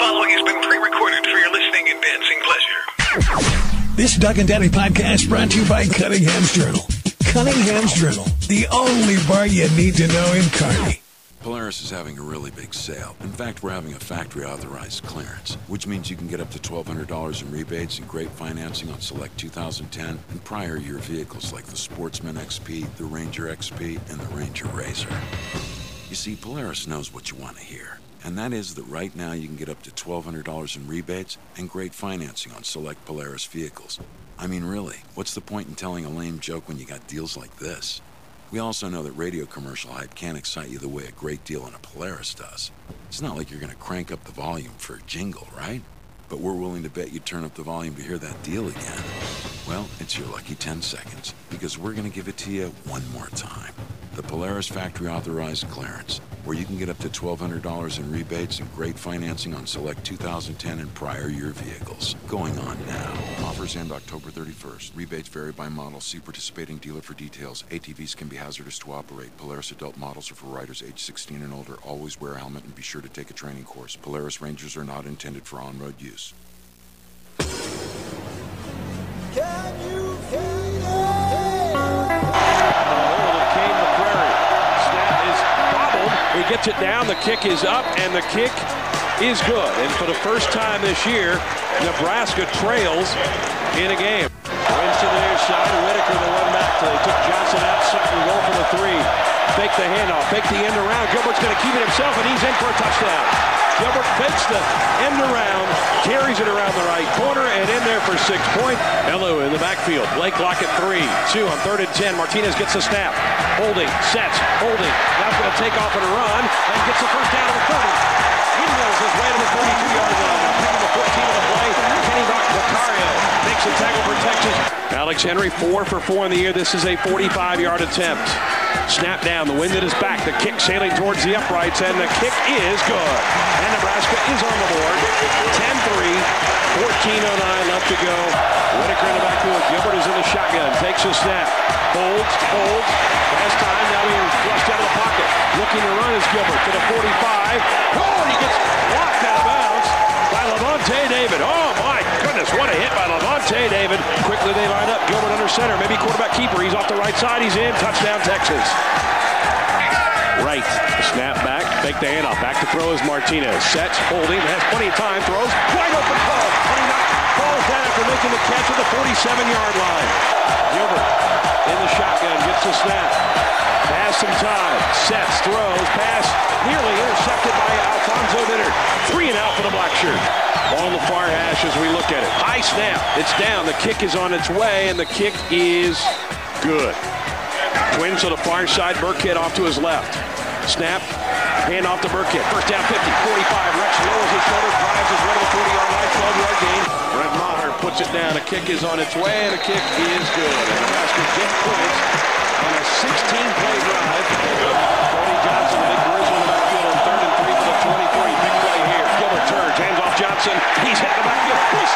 following has been pre-recorded for your listening and dancing pleasure. This Doug and Daddy podcast brought to you by Cunningham's Journal. Cunningham's Journal, the only bar you need to know in Kearney. Polaris is having a really big sale. In fact, we're having a factory-authorized clearance, which means you can get up to $1,200 in rebates and great financing on select 2010 and prior year vehicles like the Sportsman XP, the Ranger XP, and the Ranger RZR. You see, Polaris knows what you want to hear, and that is that right now you can get up to $1,200 in rebates and great financing on select Polaris vehicles. I mean, really, what's the point in telling a lame joke when you got deals like this? We also know that radio commercial hype can't excite you the way a great deal on a Polaris does. It's not like you're going to crank up the volume for a jingle, right? But we're willing to bet you turn up the volume to hear that deal again. Well, it's your lucky 10 seconds, because we're going to give it to you one more time. The Polaris factory-authorized clearance, where you can get up to $1,200 in rebates and great financing on select 2010 and prior year vehicles. Going on now. Offers end October 31st. Rebates vary by model. See participating dealer for details. ATVs can be hazardous to operate. Polaris adult models are for riders age 16 and older. Always wear a helmet and be sure to take a training course. Polaris Rangers are not intended for on-road use. Can you hear He gets it down, the kick is up, and the kick is good. And for the first time this year, Nebraska trails in a game. Wins to the near side, Whitaker the one back. They took Johnson out, Sutton go for the three. Fake the handoff, fake the end around. Gilbert's going to keep it himself, and he's in for a touchdown. Gilbert fakes the end around, carries it around the right corner, and in there for 6 points. Elu in the backfield. Blake Lockett 3-2 on 3rd and 10. Martinez gets the snap. Holding, sets, holding. Now going to take off and run, and gets the first down of the 30. Windmills his way to the 32-yard line. Picking the 14 of the play. Kenny Vacario makes a tackle for Texas. Alex Henry 4 for 4 in the year. This is a 45-yard attempt. Snap down, the wind at his back, the kick sailing towards the uprights, and the kick is good. And Nebraska is on the board. 10-3, 14:09 left to go. Whitaker in the backfield. Gilbert is in the shotgun, takes a snap, holds. Last time, now he's flushed out of the pocket. Looking to run is Gilbert to the 45. Oh, he gets blocked out of bounds by Lavonte David. Oh my goodness, what a hit by Lavonte David. Quickly they line up, Gilbert under center, maybe quarterback keeper. He's off the right side, he's in, touchdown Texas. Right, snap back, fake the handoff, back to throw is Martinez. Sets, holding, has plenty of time, throws, wide open ball. Falls down after making the catch at the 47-yard line. Gilbert in the shotgun, gets the snap. Has some time, sets, throws, pass, nearly intercepted by Alfonso Dinner. 3 and out for the black shirt. Ball on the far hash as we look at it. High snap, it's down, the kick is on its way, and the kick is good. Twins to the far side, Burkhead off to his left. Snap, hand off to Burkhead. First down 50, 45, Rex lowers his shoulder, drives his way to the 40-yard line, 12-yard gain. Brett Maher puts it down, the kick is on its way, and the kick is good. And Nebraska gets points on a 16-play drive. Cody Johnson, big bruise in the backfield on 3rd and 3 for the 23. Big play here. Gilbert turns, hands off Johnson. He's hit the backfield. He's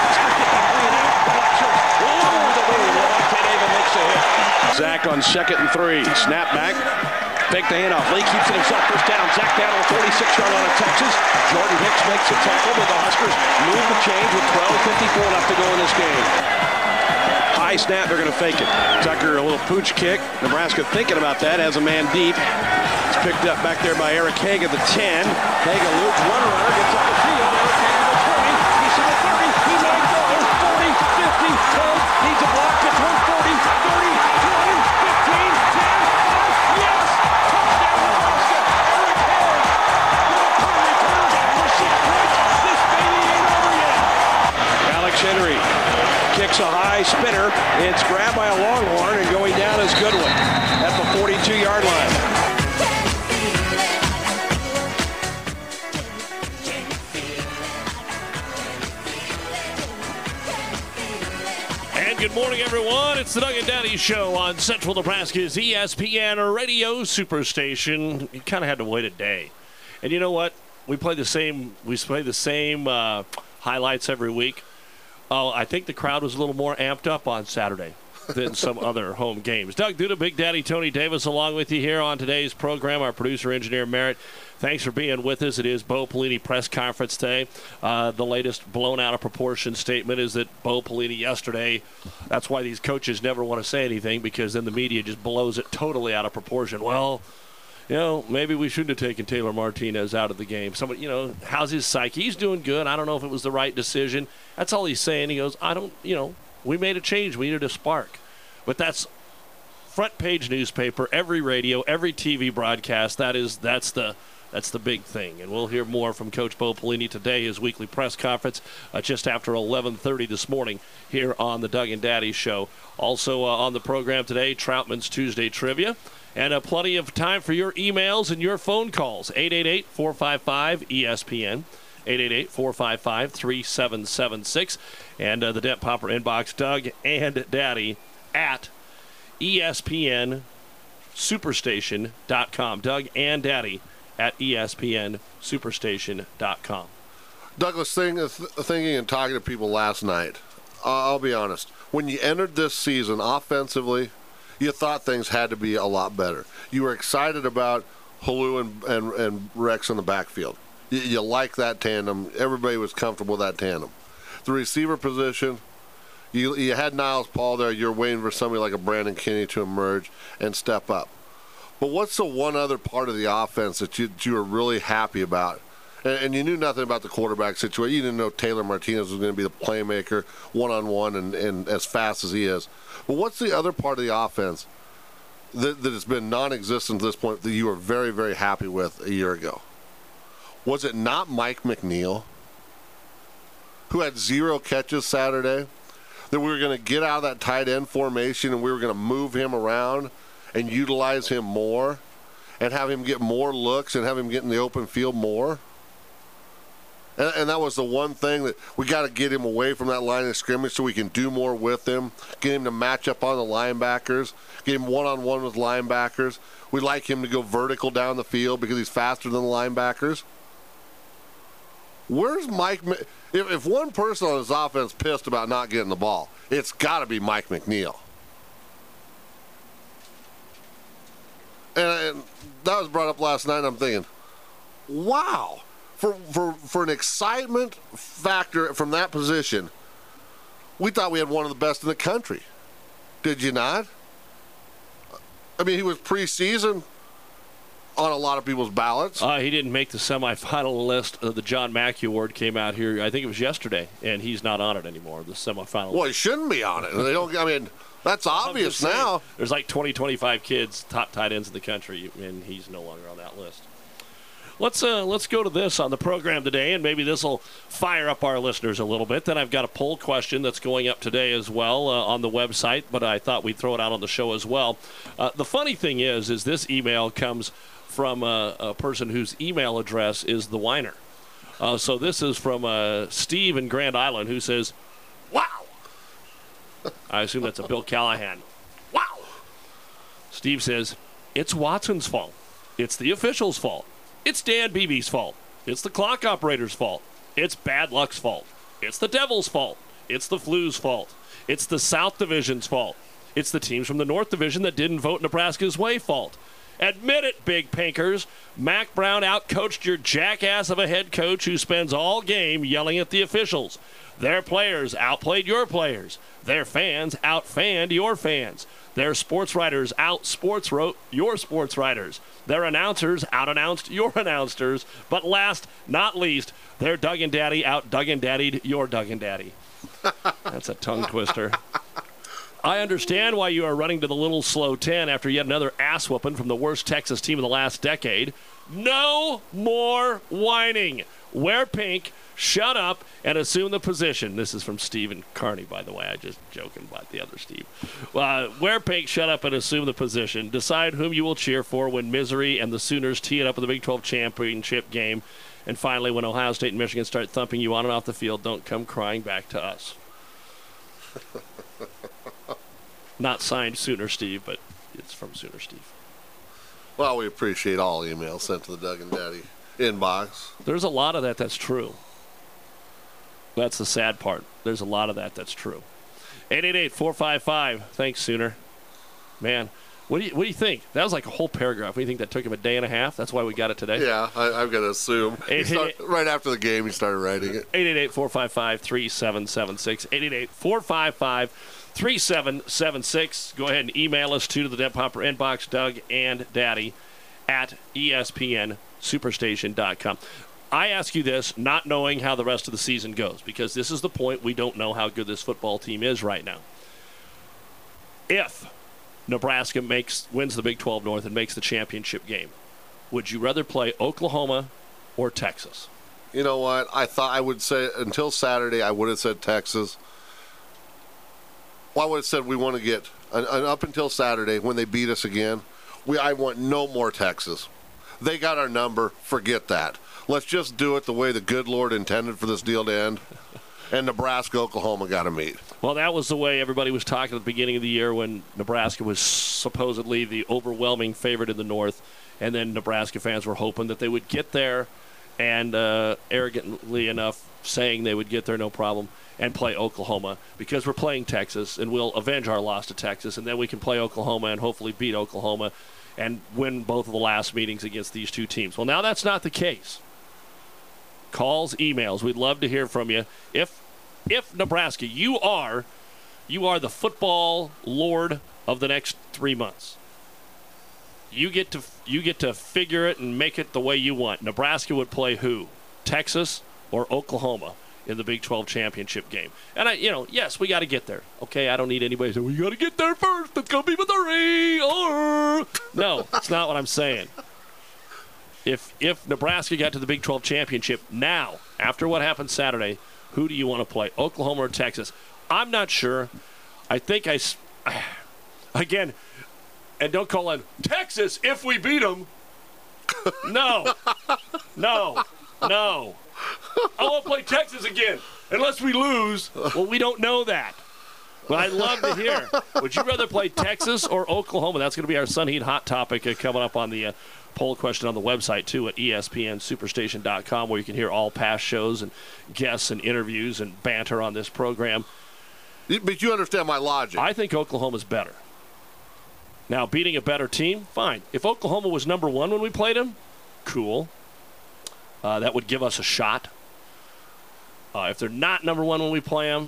over the moon. Lavonte David makes a hit. Zach on 2nd and 3. Snap back. Fake the handoff. Lee keeps it himself. First down. Zach down on the 46-yard line of Texas. Jordan Hicks makes a tackle, but the Huskers move the chains with 12:54 left to go in this game. High snap, they're going to fake it. Tucker, a little pooch kick. Nebraska thinking about that, has a man deep. It's picked up back there by Eric Haig at the 10. Haig loops, one runner, gets up the field. Eric Haig at the 20. He's to the 30. He might go. 40, 50, 12. Needs a block. Gets 140, 30, 20, 15, 10. Yes! Touchdown Nebraska. Eric Haig. Good return for 6 points. This baby ain't over yet. Alex Henry kicks a high spinner. It's grabbed by a Longhorn and going down is Goodwin at the 42-yard line. And good morning, everyone. It's the Doug and Daddy Show on Central Nebraska's ESPN Radio Superstation. You kind of had to wait a day. And you know what? We play the same highlights every week. Oh, I think the crowd was a little more amped up on Saturday than some other home games. Doug Duda, Big Daddy Tony Davis along with you here on today's program. Our producer, engineer, Merritt. Thanks for being with us. It is Bo Pelini press conference today. The latest blown out of proportion statement is that Bo Pelini yesterday, that's why these coaches never want to say anything, because then the media just blows it totally out of proportion. Well, maybe we shouldn't have taken Taylor Martinez out of the game. Somebody, how's his psyche? He's doing good. I don't know if it was the right decision. That's all he's saying. He goes, we made a change. We needed a spark. But that's front page newspaper, every radio, every TV broadcast. That's the big thing. And we'll hear more from Coach Bo Pelini today, his weekly press conference, just after 11:30 this morning here on the Doug and Daddy Show. Also on the program today, Troutman's Tuesday Trivia. And plenty of time for your emails and your phone calls. 888-455-ESPN. 888-455-3776. And the Dent Popper inbox, Doug and Daddy at ESPNSuperstation.com. Doug and Daddy at ESPNSuperstation.com. Douglas, thinking and talking to people last night, I'll be honest. When you entered this season offensively, you thought things had to be a lot better. You were excited about Hulu and Rex in the backfield. You like that tandem. Everybody was comfortable with that tandem. The receiver position, you had Niles Paul there. You're waiting for somebody like a Brandon Kinney to emerge and step up. But what's the one other part of the offense that you were really happy about? And you knew nothing about the quarterback situation. You didn't know Taylor Martinez was going to be the playmaker one-on-one and as fast as he is. But what's the other part of the offense that has been non-existent at this point that you were very, very happy with a year ago? Was it not Mike McNeil, who had 0 catches Saturday, that we were going to get out of that tight end formation and we were going to move him around and utilize him more and have him get more looks and have him get in the open field more? And that was the one thing that we got to get him away from that line of scrimmage so we can do more with him, get him to match up on the linebackers, get him one-on-one with linebackers. We'd like him to go vertical down the field because he's faster than the linebackers. Where's Mike? If one person on his offense pissed about not getting the ball, it's got to be Mike McNeil. And that was brought up last night, and I'm thinking, wow. For an excitement factor from that position, we thought we had one of the best in the country. Did you not? I mean, he was preseason on a lot of people's ballots. He didn't make the semifinal list. The John Mackey Award came out here, I think it was yesterday, and he's not on it anymore, the semifinal. Well, he shouldn't be on it. They don't. I mean, that's obvious now. There's like 25 kids, top tight ends in the country, and he's no longer on that list. Let's go to this on the program today, and maybe this will fire up our listeners a little bit. Then I've got a poll question that's going up today as well on the website, but I thought we'd throw it out on the show as well. The funny thing is this email comes from a person whose email address is the whiner. So this is from Steve in Grand Island, who says, "Wow." I assume that's a Bill Callahan. Wow. Steve says, "It's Watson's fault. It's the officials' fault. It's Dan Beebe's fault. It's the clock operator's fault. It's bad luck's fault. It's the Devil's fault. It's the Flu's fault. It's the South Division's fault. It's the teams from the North Division that didn't vote Nebraska's way fault. Admit it, big pinkers. Mac Brown outcoached your jackass of a head coach who spends all game yelling at the officials. Their players outplayed your players. Their fans outfanned your fans. Their sports writers out-sports-wrote your sports writers. Their announcers out-announced your announcers. But last, not least, their Doug and Daddy out-Doug and Daddied your Doug and Daddy." That's a tongue twister. "I understand why you are running to the little slow 10 after yet another ass-whooping from the worst Texas team in the last decade. No more whining. Wear pink, shut up, and assume the position." This is from Steve and Kearney, by the way. I just joking about the other Steve. "Wear pink, shut up, and assume the position. Decide whom you will cheer for when Misery and the Sooners tee it up in the Big 12 championship game. And finally, when Ohio State and Michigan start thumping you on and off the field, don't come crying back to us." Not signed Sooner Steve, but it's from Sooner Steve. Well, we appreciate all emails sent to the Doug and Daddy inbox. There's a lot of that's true. That's the sad part. There's a lot of that's true. 888-455. Thanks, Sooner. Man, What do you think? That was like a whole paragraph. What do you think that took him a day and a half? That's why we got it today? Yeah, I've got to assume. Right after the game, he started writing it. 888-455-3776. 888-455-3776. Go ahead and email us to the Dead Popper inbox, Doug and Daddy at ESPNSuperstation.com. I ask you this, not knowing how the rest of the season goes, because this is the point. We don't know how good this football team is right now. If Nebraska wins the Big 12 North and makes the championship game, would you rather play Oklahoma or Texas? You know what? I thought I would say until Saturday, I would have said Texas. Well, I would have said we want to get up until Saturday when they beat us again. I want no more Texas. They got our number. Forget that. Let's just do it the way the good Lord intended for this deal to end. And Nebraska, Oklahoma got to meet. Well, that was the way everybody was talking at the beginning of the year when Nebraska was supposedly the overwhelming favorite in the North. And then Nebraska fans were hoping that they would get there and arrogantly enough saying they would get there no problem and play Oklahoma because we're playing Texas and we'll avenge our loss to Texas. And then we can play Oklahoma and hopefully beat Oklahoma and win both of the last meetings against these two teams. Well, now that's not the case. Calls, emails. We'd love to hear from you. If Nebraska, you are the football lord of the next 3 months. You get to figure it and make it the way you want. Nebraska would play who? Texas or Oklahoma in the Big 12 championship game. And yes, we got to get there. Okay, I don't need anybody to say we got to get there first. It's gonna be with a ring. No, that's not what I'm saying. If Nebraska got to the Big 12 championship now, after what happened Saturday, who do you want to play, Oklahoma or Texas? I'm not sure. I think again, and don't call in Texas if we beat them. No. I won't play Texas again unless we lose. Well, we don't know that. But I'd love to hear. Would you rather play Texas or Oklahoma? That's going to be our Sun Heat Hot Topic coming up on the poll question on the website, too, at ESPNSuperstation.com, where you can hear all past shows and guests and interviews and banter on this program. But you understand my logic. I think Oklahoma's better. Now, beating a better team, fine. If Oklahoma was number one when we played them, cool. That would give us a shot. If they're not number one when we play them,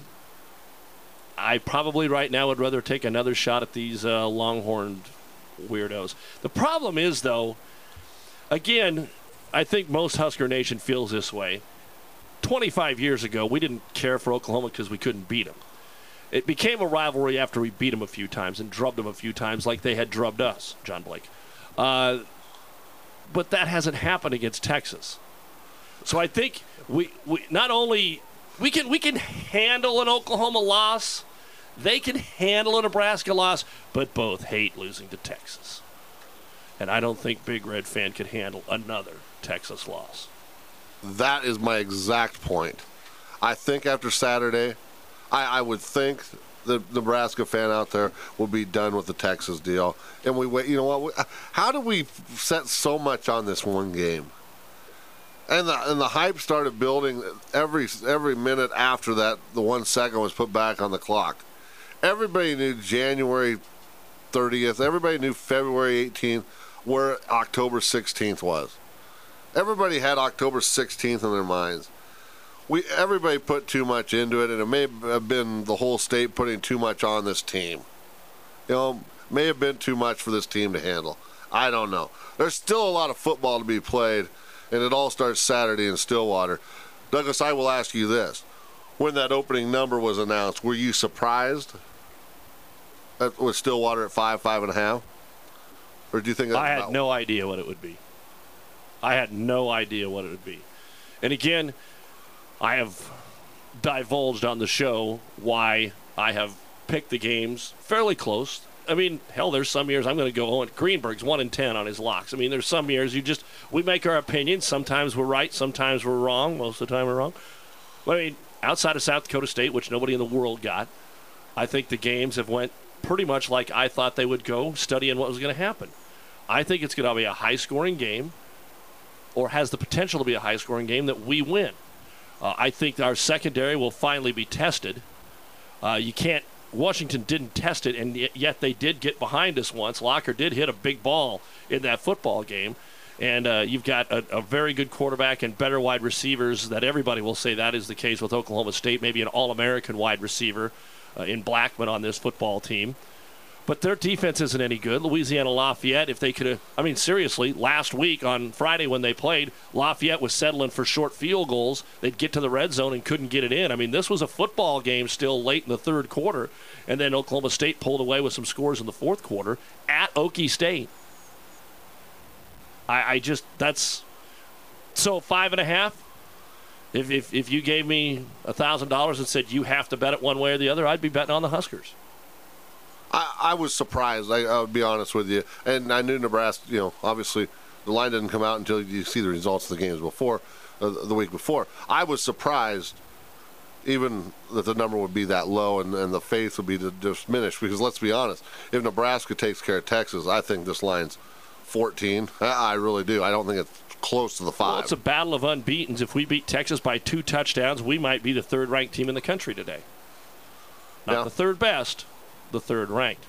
I probably right now would rather take another shot at these Longhorn weirdos. The problem is, though, again, I think most Husker Nation feels this way. 25 years ago, we didn't care for Oklahoma because we couldn't beat them. It became a rivalry after we beat them a few times and drubbed them a few times like they had drubbed us, John Blake. But that hasn't happened against Texas. So I think we not only we can handle an Oklahoma loss, they can handle a Nebraska loss, but both hate losing to Texas. And I don't think Big Red Fan could handle another Texas loss. That is my exact point. I think after Saturday, I would think the Nebraska fan out there will be done with the Texas deal. And we wait. You know what? How do we set so much on this one game? And the hype started building every minute after that. The 1 second was put back on the clock. Everybody knew January 30th. Everybody knew February 18th where October 16th was. Everybody had October 16th in their minds. Everybody put too much into it, and it may have been the whole state putting too much on this team. May have been too much for this team to handle. I don't know. There's still a lot of football to be played, and it all starts Saturday in Stillwater. Douglas, I will ask you this. When that opening number was announced, were you surprised with Stillwater at 5.5? Or do you think I had no idea what it would be. I had no idea what it would be. And again, I have divulged on the show why I have picked the games fairly close. I mean, hell, there's some years I'm going to go Greenberg's 1-10 on his locks. I mean, there's some years we make our opinions. Sometimes we're right, sometimes we're wrong. Most of the time we're wrong. I mean, outside of South Dakota State, which nobody in the world got, I think the games have went pretty much like I thought they would go, studying what was going to happen. I think it's going to be a high-scoring game, or has the potential to be a high-scoring game that we win. I think our secondary will finally be tested. You can't Washington didn't test it, and yet they did get behind us once. Locker did hit a big ball in that football game. And you've got a very good quarterback and better wide receivers that everybody will say that is the case with Oklahoma State, maybe an All-American wide receiver in Blackman on this football team. But their defense isn't any good. Louisiana Lafayette, if they could have, I mean, seriously, last week on Friday when they played, Lafayette was settling for short field goals. They'd get to the red zone and couldn't get it in. I mean, this was a football game still late in the third quarter, and then Oklahoma State pulled away with some scores in the fourth quarter at Okie State. That's so 5.5. If you gave me $1,000 and said you have to bet it one way or the other, I'd be betting on the Huskers. I was surprised. I'll be honest with you, and I knew Nebraska. Obviously the line didn't come out until you see the results of the games before, the week before. I was surprised, even that the number would be that low and the faith would be diminished. Because let's be honest, if Nebraska takes care of Texas, I think this line's 14. I really do. I don't think it's close to the 5. Well, it's a battle of unbeatens. If we beat Texas by 2 touchdowns, we might be the third-ranked team in the country today. Not the third best, the third-ranked.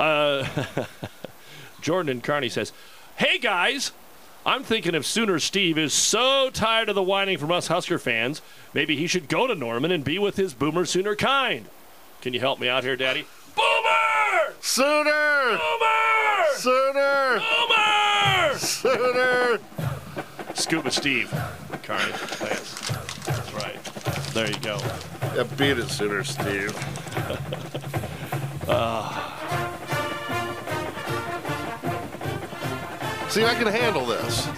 Jordan and Kearney says, "Hey, guys, I'm thinking if Sooner Steve is so tired of the whining from us Husker fans, maybe he should go to Norman and be with his Boomer Sooner kind. Can you help me out here, Daddy?" Boomer! Sooner! Boomer! Sooner! Boomer! Sooner! Scuba Steve. Kearney. Thanks. That's right. There you go. Yeah, beat it, Sooner Steve. See, I can handle this.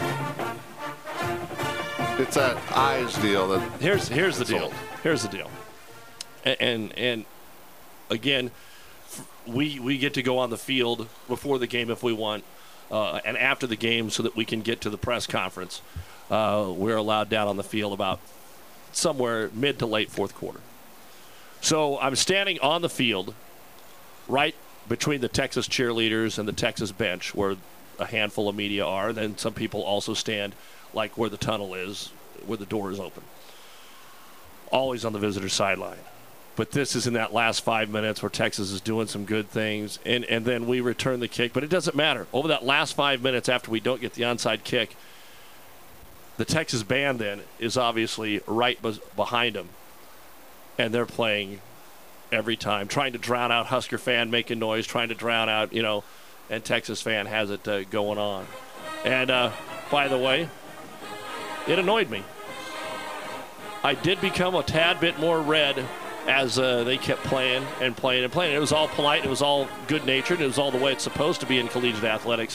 It's that eyes deal that. Here's the deal. Here's the deal. And again, we get to go on the field before the game if we want, and after the game so that we can get to the press conference. We're allowed down on the field about somewhere mid to late fourth quarter. So I'm standing on the field right between the Texas cheerleaders and the Texas bench where a handful of media are. Then some people also stand like where the tunnel is, where the door is open. Always on the visitor sideline. But this is in that last 5 minutes where Texas is doing some good things, and then we return the kick. But it doesn't matter. Over that last 5 minutes after we don't get the onside kick, the Texas band then is obviously right behind them, and they're playing every time, trying to drown out Husker fan making noise, trying to drown out, and Texas fan has it going on. And by the way, it annoyed me. I did become a tad bit more red as they kept playing and playing and playing. It was all polite. It was all good-natured. It was all the way it's supposed to be in collegiate athletics.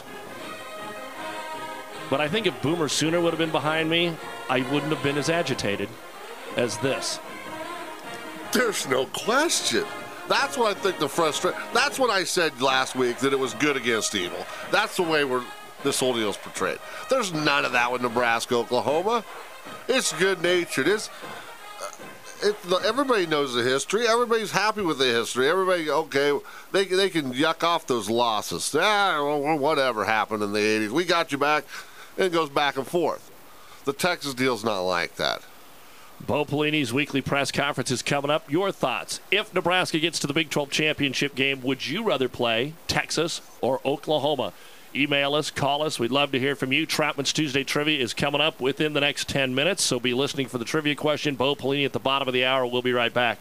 But I think if Boomer Sooner would have been behind me, I wouldn't have been as agitated as this. There's no question. That's what I think the frustration. That's what I said last week, that it was good against evil. That's the way this whole deal is portrayed. There's none of that with Nebraska, Oklahoma. It's good-natured. Everybody knows the history. Everybody's happy with the history. Everybody, okay, they can yuck off those losses. Whatever happened in the 80s. We got you back. And it goes back and forth. The Texas deal's not like that. Bo Pelini's weekly press conference is coming up. Your thoughts. If Nebraska gets to the Big 12 championship game, would you rather play Texas or Oklahoma? Email us, call us. We'd love to hear from you. Troutman's Tuesday Trivia is coming up within the next 10 minutes, so be listening for the trivia question. Bo Pelini at the bottom of the hour. We'll be right back.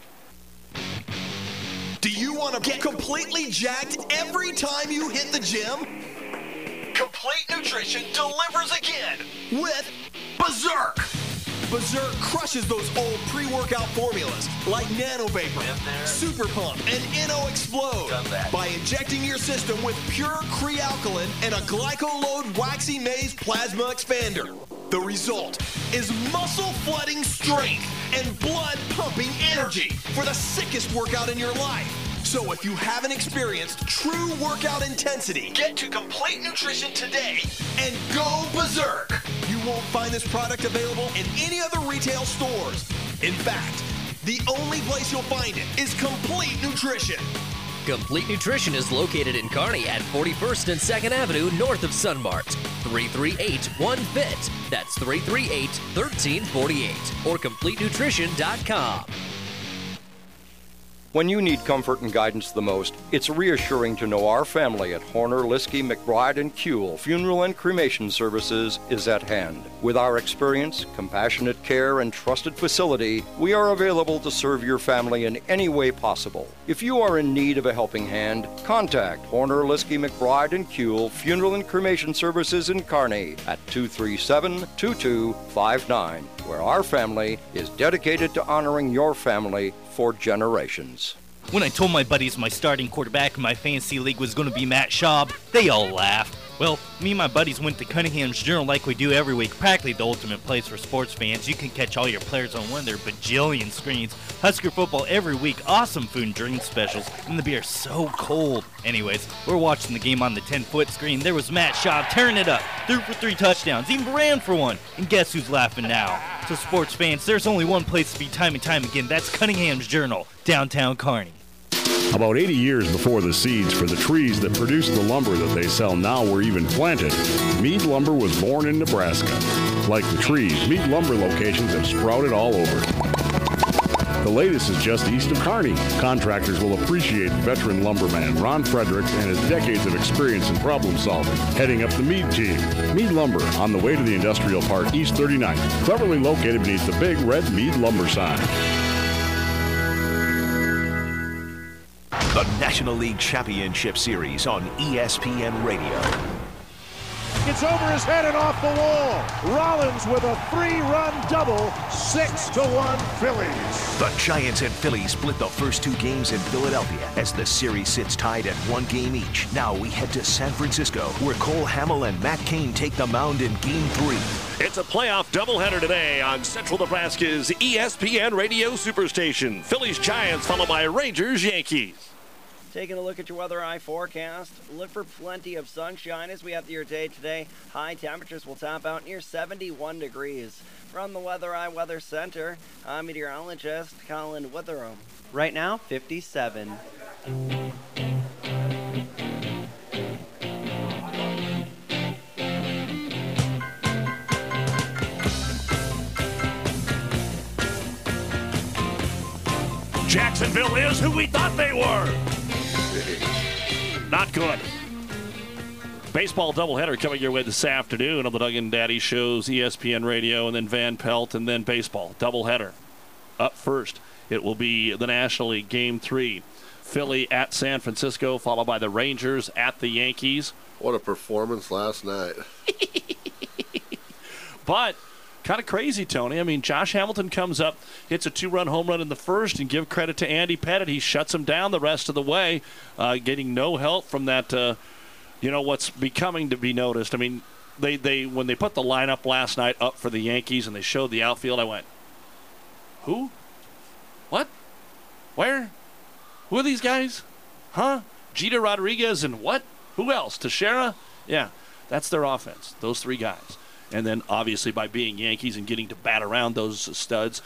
Do you want to get completely jacked every time you hit the gym? Complete Nutrition delivers again with Berserk. Berserk crushes those old pre-workout formulas like Nano Vapor, Super Pump, and Inno Explode by injecting your system with pure Crealkaline and a Glycolode Waxy Maize Plasma Expander. The result is muscle-flooding strength and blood-pumping energy for the sickest workout in your life. So if you haven't experienced true workout intensity, get to Complete Nutrition today and go berserk. You won't find this product available in any other retail stores. In fact, the only place you'll find it is Complete Nutrition. Complete Nutrition is located in Kearney at 41st and 2nd Avenue north of Sunmart. 338-1FIT. That's 338-1348. Or CompleteNutrition.com. When you need comfort and guidance the most, it's reassuring to know our family at Horner, Liskey, McBride, and Kuehl Funeral and Cremation Services is at hand. With our experience, compassionate care, and trusted facility, we are available to serve your family in any way possible. If you are in need of a helping hand, contact Horner, Liskey, McBride, and Kuehl Funeral and Cremation Services in Kearney at 237-2259, where our family is dedicated to honoring your family for generations. When I told my buddies my starting quarterback in my fantasy league was going to be Matt Schaub, they all laughed. Well, me and my buddies went to Cunningham's Journal like we do every week, practically the ultimate place for sports fans. You can catch all your players on one of their bajillion screens. Husker football every week, awesome food and drink specials, and the beer's so cold. Anyways, we're watching the game on the 10-foot screen. There was Matt Schaub tearing it up, threw for 3 touchdowns, even ran for one. And guess who's laughing now? So sports fans, there's only one place to be time and time again. That's Cunningham's Journal, downtown Kearney. About 80 years before the seeds for the trees that produce the lumber that they sell now were even planted, Mead Lumber was born in Nebraska. Like the trees, Mead Lumber locations have sprouted all over. The latest is just east of Kearney. Contractors will appreciate veteran lumberman Ron Fredericks and his decades of experience in problem solving, heading up the Mead team. Mead Lumber, on the way to the Industrial Park, East 39th, cleverly located beneath the big red Mead Lumber sign. The National League Championship Series on ESPN Radio. It's over his head and off the wall. Rollins with a 3-run double, 6-1 Phillies. The Giants and Phillies split the first 2 games in Philadelphia as the series sits tied at 1 game each. Now we head to San Francisco, where Cole Hamel and Matt Cain take the mound in Game 3. It's a playoff doubleheader today on Central Nebraska's ESPN Radio Superstation. Phillies Giants followed by Rangers Yankees. Taking a look at your weather eye forecast, look for plenty of sunshine as we have your day today. High temperatures will top out near 71 degrees. From the Weather Eye Weather Center, I'm meteorologist Colin Witherum. Right now, 57. Jacksonville is who we thought they were. Not good. Baseball doubleheader coming your way this afternoon on the Doug and Daddy Shows, ESPN Radio, and then Van Pelt, and then baseball. Doubleheader. Up first, it will be the National League Game 3. Philly at San Francisco, followed by the Rangers at the Yankees. What a performance last night. But kind of crazy, Tony. I mean, Josh Hamilton comes up, hits a 2-run home run in the first, and give credit to Andy Pettit. He shuts him down the rest of the way, getting no help from that, what's becoming to be noticed. I mean, they when they put the lineup last night up for the Yankees and they showed the outfield, I went, who? What? Where? Who are these guys? Huh? Jeter Rodriguez and what? Who else? Teixeira? Yeah, that's their offense, those 3 guys. And then, obviously, by being Yankees and getting to bat around those studs,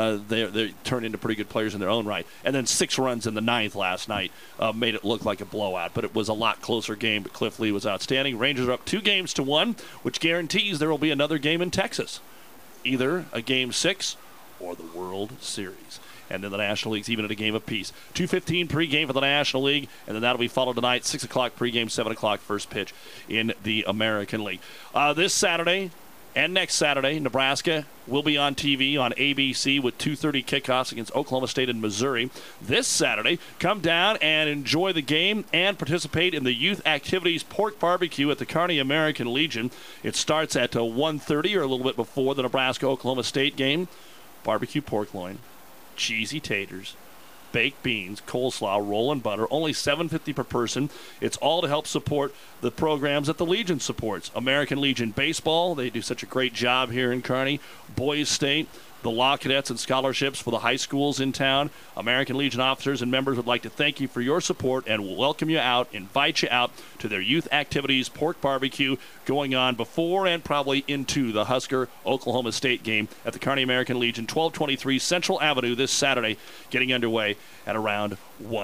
they turn into pretty good players in their own right. And then 6 runs in the 9th last night made it look like a blowout. But it was a lot closer game, but Cliff Lee was outstanding. Rangers are up 2-1, which guarantees there will be another game in Texas. Either a Game 6 or the World Series. And then the National League's even at a game apiece. 2:15 pregame for the National League, and then that'll be followed tonight, 6 o'clock pregame, 7 o'clock first pitch in the American League. This Saturday and next Saturday, Nebraska will be on TV on ABC with 2:30 kickoffs against Oklahoma State and Missouri. This Saturday, come down and enjoy the game and participate in the Youth Activities Pork Barbecue at the Kearney American Legion. It starts at 1:30 or a little bit before the Nebraska-Oklahoma State game. Barbecue pork loin, cheesy taters, baked beans, coleslaw, roll and butter, only $7.50 per person. It's all to help support the programs that the Legion supports. American Legion Baseball, they do such a great job here in Kearney. Boys State, the Law Cadets and scholarships for the high schools in town. American Legion officers and members would like to thank you for your support and welcome you out, invite you out to their Youth Activities Pork Barbecue going on before and probably into the Husker-Oklahoma State game at the Kearney American Legion, 1223 Central Avenue this Saturday, getting underway at around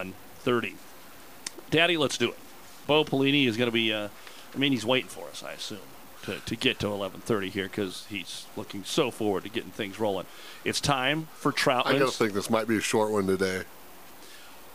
1:30. Daddy, let's do it. Bo Pelini is going to be, he's waiting for us, I assume, to get to 11:30 here because he's looking so forward to getting things rolling. It's time for Troutman's. I gotta think this might be a short one today.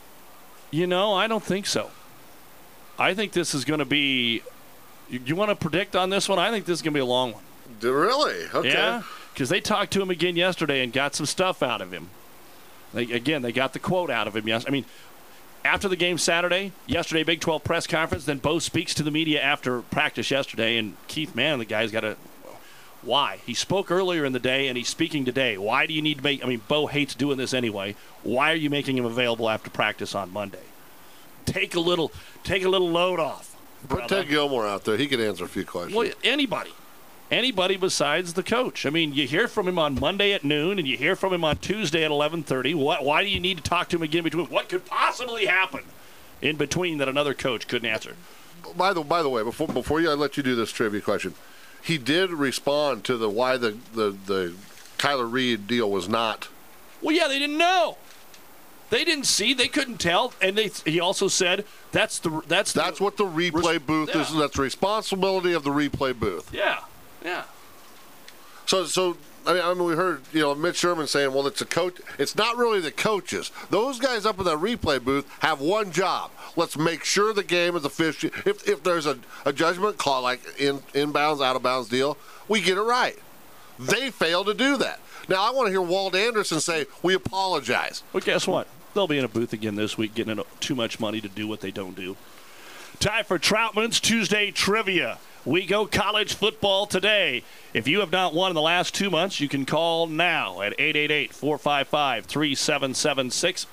You know, I don't think so. I think this is going to be. You want to predict on this one? I think this is going to be a long one. Really? Okay. Yeah, because they talked to him again yesterday and got some stuff out of him. They got the quote out of him. Yes, I mean, after the game yesterday, Big 12 press conference, then Bo speaks to the media after practice yesterday, and Keith Mann, the guy's got to. Why? He spoke earlier in the day, and he's speaking today. Why do you need to make? I mean, Bo hates doing this anyway. Why are you making him available after practice on Monday? Take a little load off. Put Ted Gilmore out there. He could answer a few questions. Well, anybody besides the coach. I mean, you hear from him on Monday at noon, and you hear from him on Tuesday at 11:30. Why do you need to talk to him again between? What could possibly happen in between that another coach couldn't answer? By the way, before I let you do this trivia question, he did respond to why the Kyler Reed deal was not. Well, yeah, they didn't know. They didn't see. They couldn't tell. And he also said that's what the replay booth is. That's the responsibility of the replay booth. Yeah. So I mean, we heard Mitch Sherman saying, well, it's a coach. It's not really the coaches. Those guys up in that replay booth have one job. Let's make sure the game is official. If there's a judgment call like inbounds, out of bounds deal, we get it right. They fail to do that. Now I want to hear Walt Anderson say, we apologize. Well, guess what? They'll be in a booth again this week getting too much money to do what they don't do. Time for Troutman's Tuesday Trivia. We go college football today. If you have not won in the last 2 months, you can call now at 888-455-3776,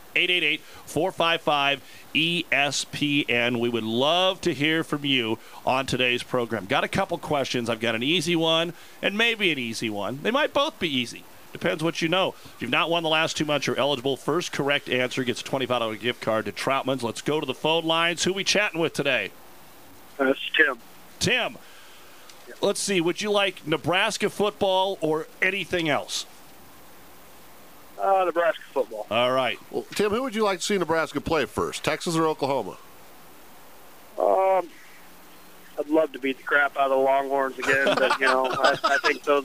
888-455-ESPN. We would love to hear from you on today's program. Got a couple questions. I've got an easy one and maybe an easy one. They might both be easy. Depends what you know. If you've not won the last 2 months, you're eligible. First correct answer gets a $25 gift card to Troutman's. Let's go to the phone lines. Who we chatting with today? It's Tim. Tim, let's see. Would you like Nebraska football or anything else? Nebraska football. All right. Well, Tim, who would you like to see Nebraska play first, Texas or Oklahoma? I'd love to beat the crap out of the Longhorns again, but I think those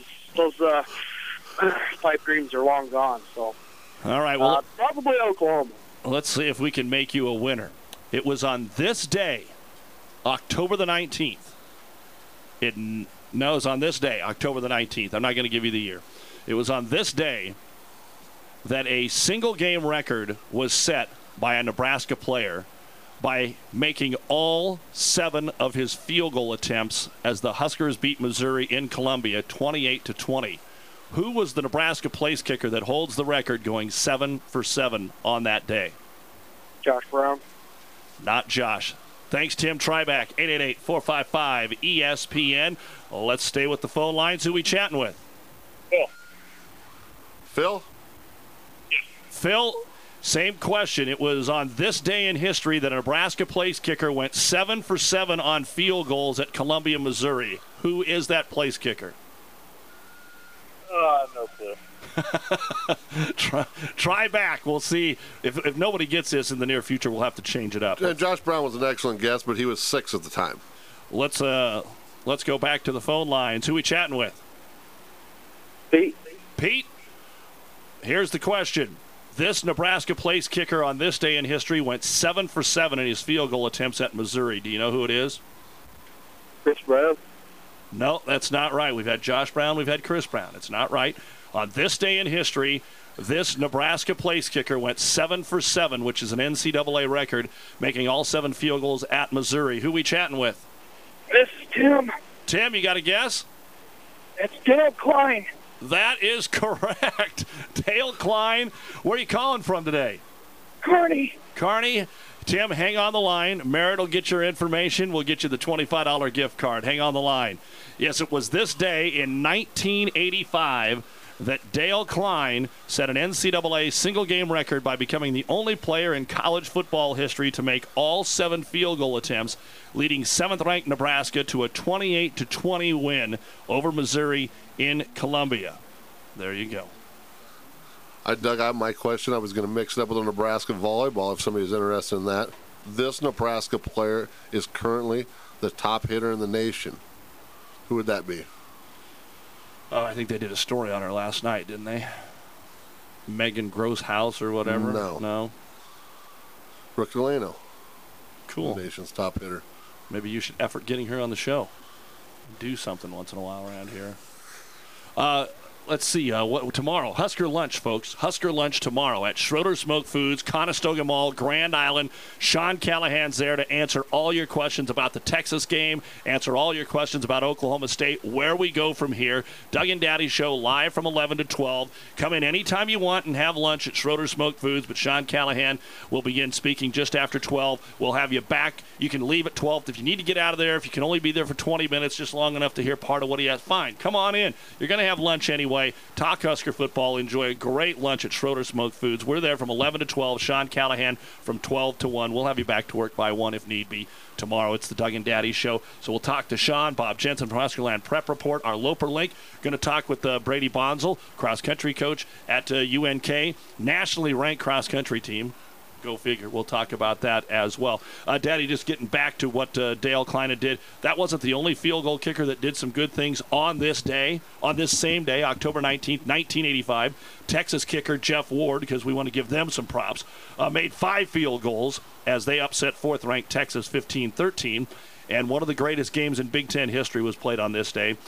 pipe dreams are long gone. So. All right. Well, probably Oklahoma. Let's see if we can make you a winner. It was on this day, October the 19th. It was on this day, October the 19th. I'm not going to give you the year. It was on this day that a single game record was set by a Nebraska player by making all 7 of his field goal attempts as the Huskers beat Missouri in Columbia 28-20. Who was the Nebraska place kicker that holds the record going 7 for 7 on that day? Josh Brown. Not Josh. Thanks, Tim. Try back. 888-455-ESPN. Let's stay with the phone lines. Who we chatting with? Phil? Phil, same question. It was on this day in history that a Nebraska place kicker went 7 for 7 on field goals at Columbia, Missouri. Who is that place kicker? No clue. Try back. We'll see. If nobody gets this in the near future, we'll have to change it up. Josh Brown was an excellent guess, but he was 6 at the time. Let's go back to the phone lines. Who we chatting with? Pete. Pete, here's the question. This Nebraska place kicker on this day in history went 7 for 7 in his field goal attempts at Missouri. Do you know who it is? Chris Brown. No, that's not right. We've had Josh Brown. We've had Chris Brown. It's not right. On this day in history, this Nebraska place kicker went 7 for 7, which is an NCAA record, making all 7 field goals at Missouri. Who we chatting with? This is Tim. Tim, you got a guess? It's Dale Klein. That is correct. Dale Klein. Where are you calling from today? Kearney. Kearney. Tim, hang on the line. Merritt will get your information. We'll get you the $25 gift card. Hang on the line. Yes, it was this day in 1985 that Dale Klein set an NCAA single-game record by becoming the only player in college football history to make all 7 field goal attempts, leading 7th-ranked Nebraska to a 28-20 win over Missouri in Columbia. There you go. I dug out my question. I was going to mix it up with a Nebraska volleyball if somebody's interested in that. This Nebraska player is currently the top hitter in the nation. Who would that be? Oh, I think they did a story on her last night, didn't they? Megan Grosshouse or whatever? No. Brooke Delano. Cool. The nation's top hitter. Maybe you should effort getting her on the show. Do something once in a while around here. Let's see, what tomorrow. Husker Lunch, folks. Husker Lunch tomorrow at Schroeder Smoke Foods, Conestoga Mall, Grand Island. Sean Callahan's there to answer all your questions about the Texas game, answer all your questions about Oklahoma State, where we go from here. Doug and Daddy Show live from 11 to 12. Come in anytime you want and have lunch at Schroeder Smoke Foods, but Sean Callahan will begin speaking just after 12. We'll have you back. You can leave at 12 if you need to get out of there. If you can only be there for 20 minutes, just long enough to hear part of what he has, fine. Come on in. You're going to have lunch anyway. Talk Husker football. Enjoy a great lunch at Schroeder Smoke Foods. We're there from 11 to 12. Sean Callahan from 12 to 1. We'll have you back to work by 1 if need be. Tomorrow it's the Doug and Daddy Show. So we'll talk to Sean, Bob Jensen from Huskerland Prep Report, our Loper Link. Going to talk with Brady Bonzel, cross-country coach at UNK, nationally ranked cross-country team. Go figure. We'll talk about that as well. Daddy, just getting back to what Dale Kleina did. That wasn't the only field goal kicker that did some good things on this day, on this same day, October 19th, 1985. Texas kicker Jeff Ward, because we want to give them some props, made 5 field goals as they upset 4th-ranked Texas 15-13. And one of the greatest games in Big Ten history was played on this day.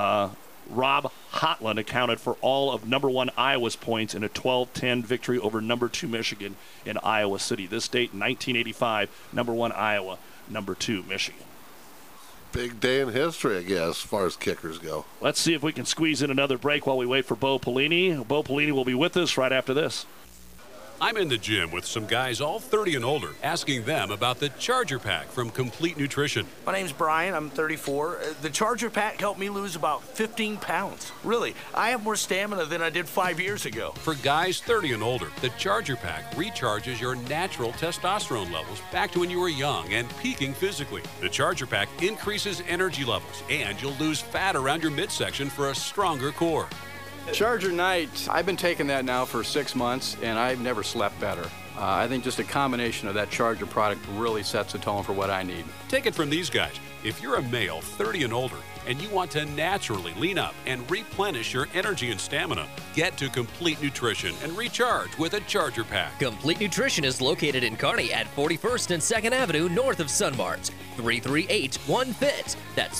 Rob Hotland accounted for all of number 1 Iowa's points in a 12-10 victory over number 2 Michigan in Iowa City. This date, 1985, number 1 Iowa, number 2 Michigan. Big day in history, I guess, as far as kickers go. Let's see if we can squeeze in another break while we wait for Bo Pelini. Bo Pelini will be with us right after this. I'm in the gym with some guys all 30 and older, asking them about the Charger Pack from Complete Nutrition. My name's Brian. I'm 34. The Charger Pack helped me lose about 15 pounds. Really, I have more stamina than I did 5 years ago. For guys 30 and older, the Charger Pack recharges your natural testosterone levels back to when you were young and peaking physically. The Charger Pack increases energy levels, and you'll lose fat around your midsection for a stronger core. Charger Night, I've been taking that now for 6 months, and I've never slept better. I think just a combination of that Charger product really sets the tone for what I need. Take it from these guys. If you're a male 30 and older and you want to naturally lean up and replenish your energy and stamina, get to Complete Nutrition and recharge with a Charger Pack. Complete Nutrition is located in Kearney at 41st and 2nd Avenue north of Sunmart. 338-1FIT. That's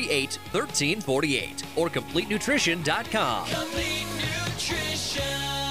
338-1348. Or CompleteNutrition.com. Complete Nutrition.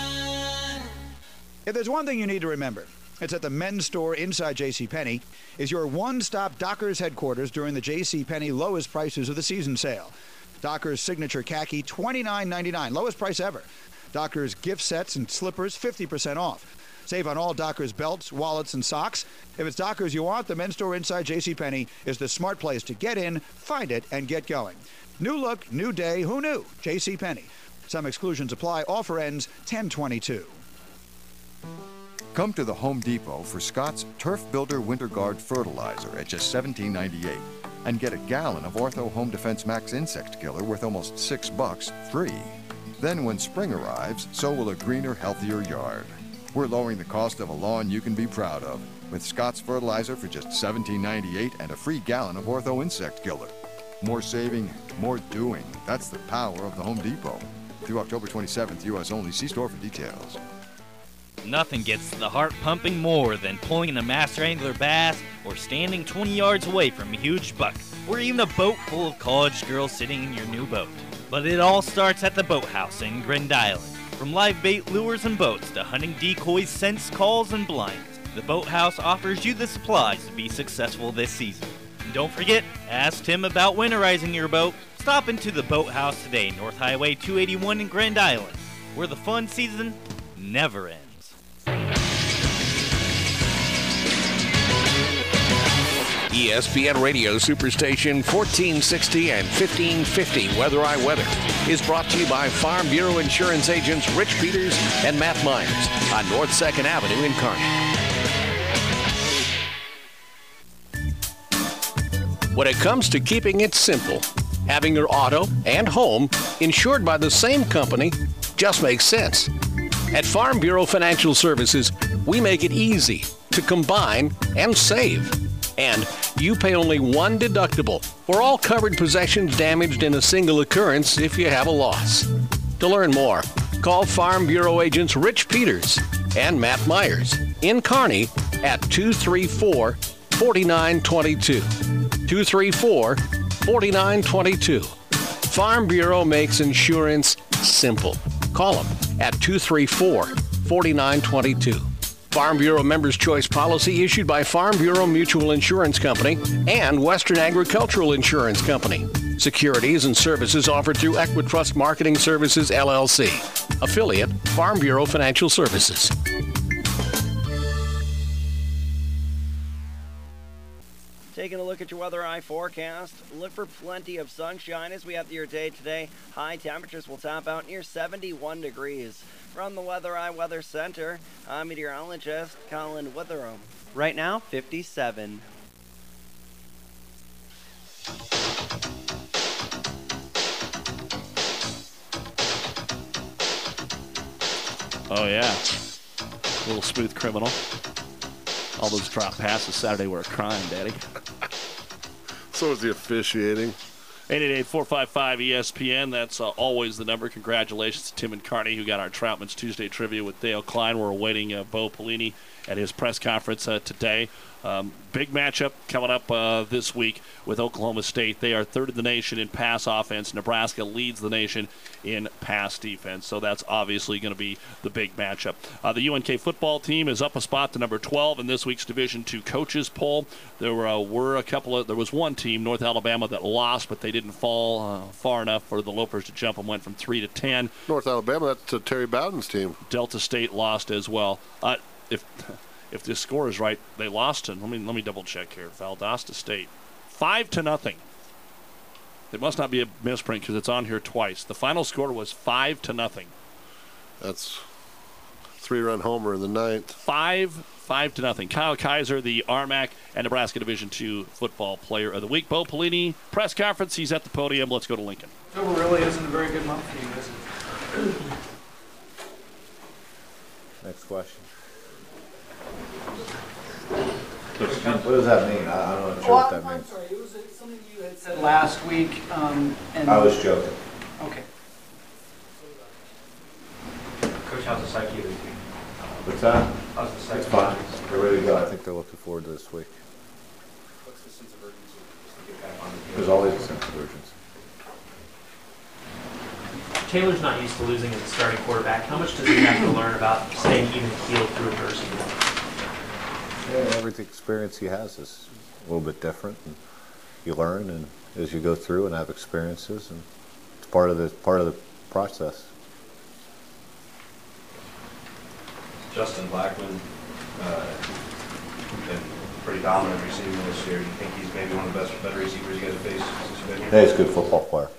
If there's one thing you need to remember, it's that the men's store inside JCPenney is your one-stop Dockers headquarters during the JCPenney lowest prices of the season sale. Dockers signature khaki, $29.99, lowest price ever. Dockers gift sets and slippers, 50% off. Save on all Dockers belts, wallets, and socks. If it's Dockers you want, the men's store inside JCPenney is the smart place to get in, find it, and get going. New look, new day, who knew? JCPenney. Some exclusions apply. Offer ends 10/22. Come to the Home Depot for Scott's Turf Builder Winter Guard fertilizer at just $17.98 and get a gallon of Ortho Home Defense Max Insect Killer worth almost $6 free. Then when spring arrives, so will a greener, healthier yard. We're lowering the cost of a lawn you can be proud of with Scott's fertilizer for just $17.98 and a free gallon of Ortho Insect Killer. More saving, more doing. That's the power of the Home Depot. Through October 27th, U.S. only. See store for details. Nothing gets the heart pumping more than pulling a master angler bass or standing 20 yards away from a huge buck, or even a boat full of college girls sitting in your new boat. But it all starts at the Boathouse in Grand Island. From live bait lures and boats to hunting decoys, scents, calls, and blinds, the Boathouse offers you the supplies to be successful this season. And don't forget, ask Tim about winterizing your boat. Stop into the Boathouse today, North Highway 281 in Grand Island, where the fun season never ends. ESPN Radio Superstation 1460 and 1550 Weather Eye Weather is brought to you by Farm Bureau Insurance agents Rich Peters and Matt Myers on North 2nd Avenue in Kearney. When it comes to keeping it simple, having your auto and home insured by the same company just makes sense. At Farm Bureau Financial Services, we make it easy to combine and save. And you pay only one deductible for all covered possessions damaged in a single occurrence if you have a loss. To learn more, call Farm Bureau agents Rich Peters and Matt Myers in Kearney at 234-4922. 234-4922. Farm Bureau makes insurance simple. Call them at 234-4922. Farm Bureau Members' Choice policy issued by Farm Bureau Mutual Insurance Company and Western Agricultural Insurance Company. Securities and services offered through Equitrust Marketing Services, LLC. Affiliate, Farm Bureau Financial Services. Taking a look at your weather eye forecast, look for plenty of sunshine as we have your day today. High temperatures will top out near 71 degrees. From the Weather Eye Weather Center, I'm meteorologist Colin Witherum. Right now, 57. Oh, yeah. Little smooth criminal. All those drop passes Saturday were a crime, Daddy. So is the officiating. 888-455-ESPN. That's always the number. Congratulations to Tim and Carney, who got our Troutman's Tuesday trivia with Dale Klein. We're awaiting Bo Pelini at his press conference today. Big matchup coming up this week with Oklahoma State. They are third in the nation in pass offense. Nebraska leads the nation in pass defense. So that's obviously going to be the big matchup. The UNK football team is up a spot to number 12 in this week's Division II coaches poll. There was one team, North Alabama, that lost, but they didn't fall far enough for the Lopers to jump and went from 3 to 10. North Alabama, that's Terry Bowden's team. Delta State lost as well. If this score is right, they lost to, let me double check here. Valdosta State, 5-0. It must not be a misprint because it's on here twice. The final score was 5-0. That's 3-run homer in the ninth. 5-0. Kyle Kaiser, the RMAC and Nebraska Division II football player of the week. Bo Pelini, press conference. He's at the podium. Let's go to Lincoln. October really isn't a very good month for you, is it? Next question. What does that mean? I don't know what that means. I'm sorry. It was something you had said last week. And I was joking. Okay. Coach, how's the psyche this week? What's that? How's the psyche? It's fine. They're ready to go. I think they're looking forward to this week. What's the sense of urgency just to get back on the field? There's always a sense of urgency. Taylor's not used to losing as a starting quarterback. How much does he have to learn about staying even keeled through adversity? Yeah, every experience he has is a little bit different, and you learn, and as you go through and have experiences, and it's part of the process. Justin Blackman, been pretty dominant receiving this year. Do you think he's maybe one of the better receivers you guys have faced since you've been here? Yeah, he's a good football player.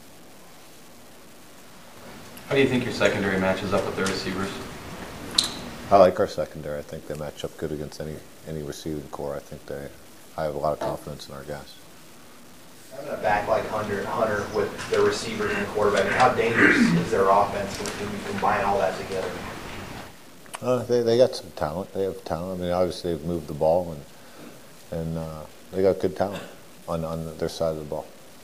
How do you think your secondary matches up with their receivers? I like our secondary. I think they match up good against any receiving core. I have a lot of confidence in our guys. Having a back like Hunter with their receivers and the quarterback, how dangerous is their offense when you combine all that together? They got some talent. They have talent. I mean, obviously they've moved the ball, and they got good talent on their side of the ball.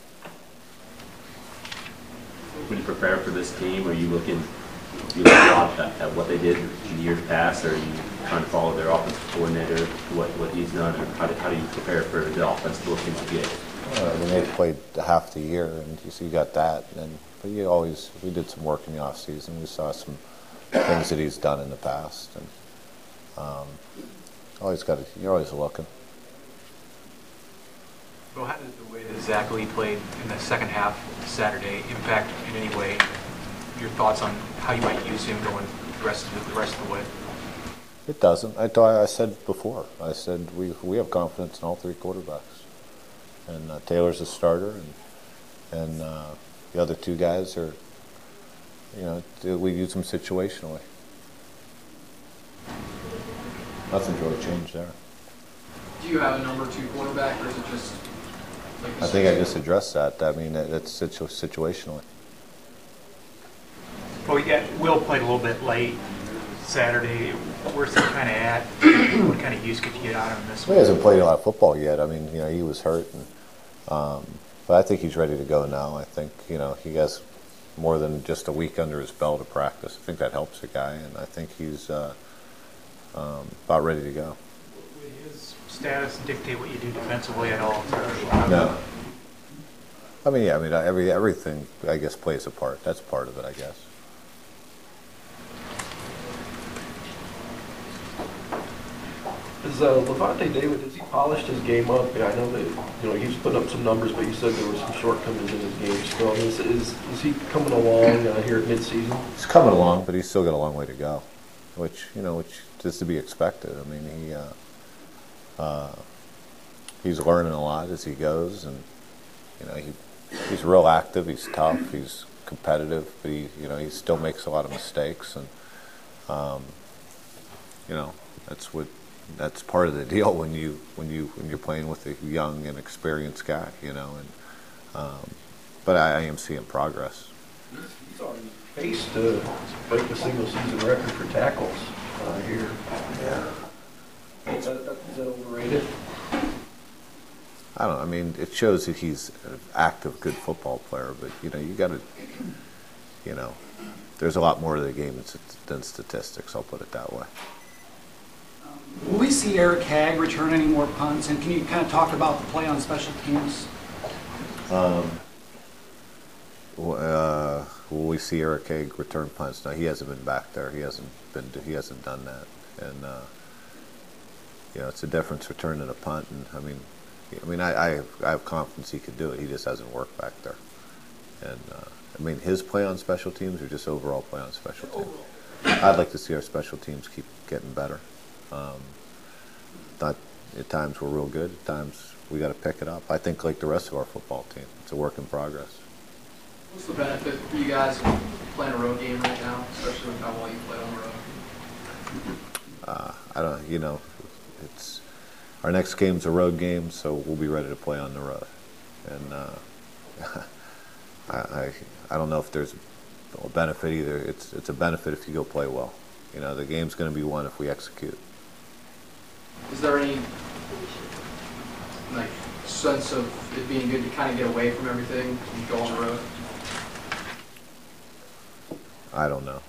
When you prepare for this team, are you looking a lot at what they did in years past, or are you trying to follow their offensive coordinator, what he's done, or how do you prepare for the offense to look into the game? I mean, they played half the year, and you got that. But we did some work in the off season. We saw some things that he's done in the past, and you're always looking. Well, how did the way that Zach Lee played in the second half Saturday impact in any way your thoughts on how you might use him going the rest of the way? It doesn't. I said before. I said we have confidence in all three quarterbacks, and Taylor's a starter, and the other two guys are. We use them situationally. Nothing's really changed there. Do you have a number 2 quarterback, or is it just? I think I just addressed that. I mean, that's situationally. Well, Will played a little bit late Saturday. Where's he kind of at? What kind of use could you get out of him this week? He hasn't played a lot of football yet. I mean, he was hurt, but I think he's ready to go now. I think he has more than just a week under his belt of practice. I think that helps the guy, and I think he's about ready to go. status dictate what you do defensively at all? No. I mean, yeah, everything, I guess, plays a part. That's part of it, I guess. Is Levante David, has he polished his game up? Yeah, I know that he was putting up some numbers, but you said there were some shortcomings in his game still. I mean, is he coming along here at midseason? He's coming along, but he's still got a long way to go, which is to be expected. I mean, he's learning a lot as he goes, and he's real active. He's tough. He's competitive, but he still makes a lot of mistakes, and that's part of the deal when you're playing with a young and experienced guy, but I am seeing progress. He's on pace to break the single season record for tackles here. Yeah. Is that overrated? I don't know. I mean, it shows that he's an active, good football player, but you got to, there's a lot more to the game than statistics. I'll put it that way. Will we see Eric Hagg return any more punts? And can you kind of talk about the play on special teams? Will we see Eric Hagg return punts? No, he hasn't been back there. He hasn't done that. And it's a difference returning a punt. And I have confidence he could do it. He just hasn't worked back there. And his play on special teams or just overall play on special teams. I'd like to see our special teams keep getting better. Not at times we're real good. At times we got to pick it up. I think like the rest of our football team, it's a work in progress. What's the benefit for you guys playing a road game right now, especially with how well you play on the road? It's our next game's a road game, so we'll be ready to play on the road. And I don't know if there's a benefit either. It's a benefit if you go play well. The game's going to be won if we execute. Is there any sense of it being good to kind of get away from everything and go on the road? I don't know.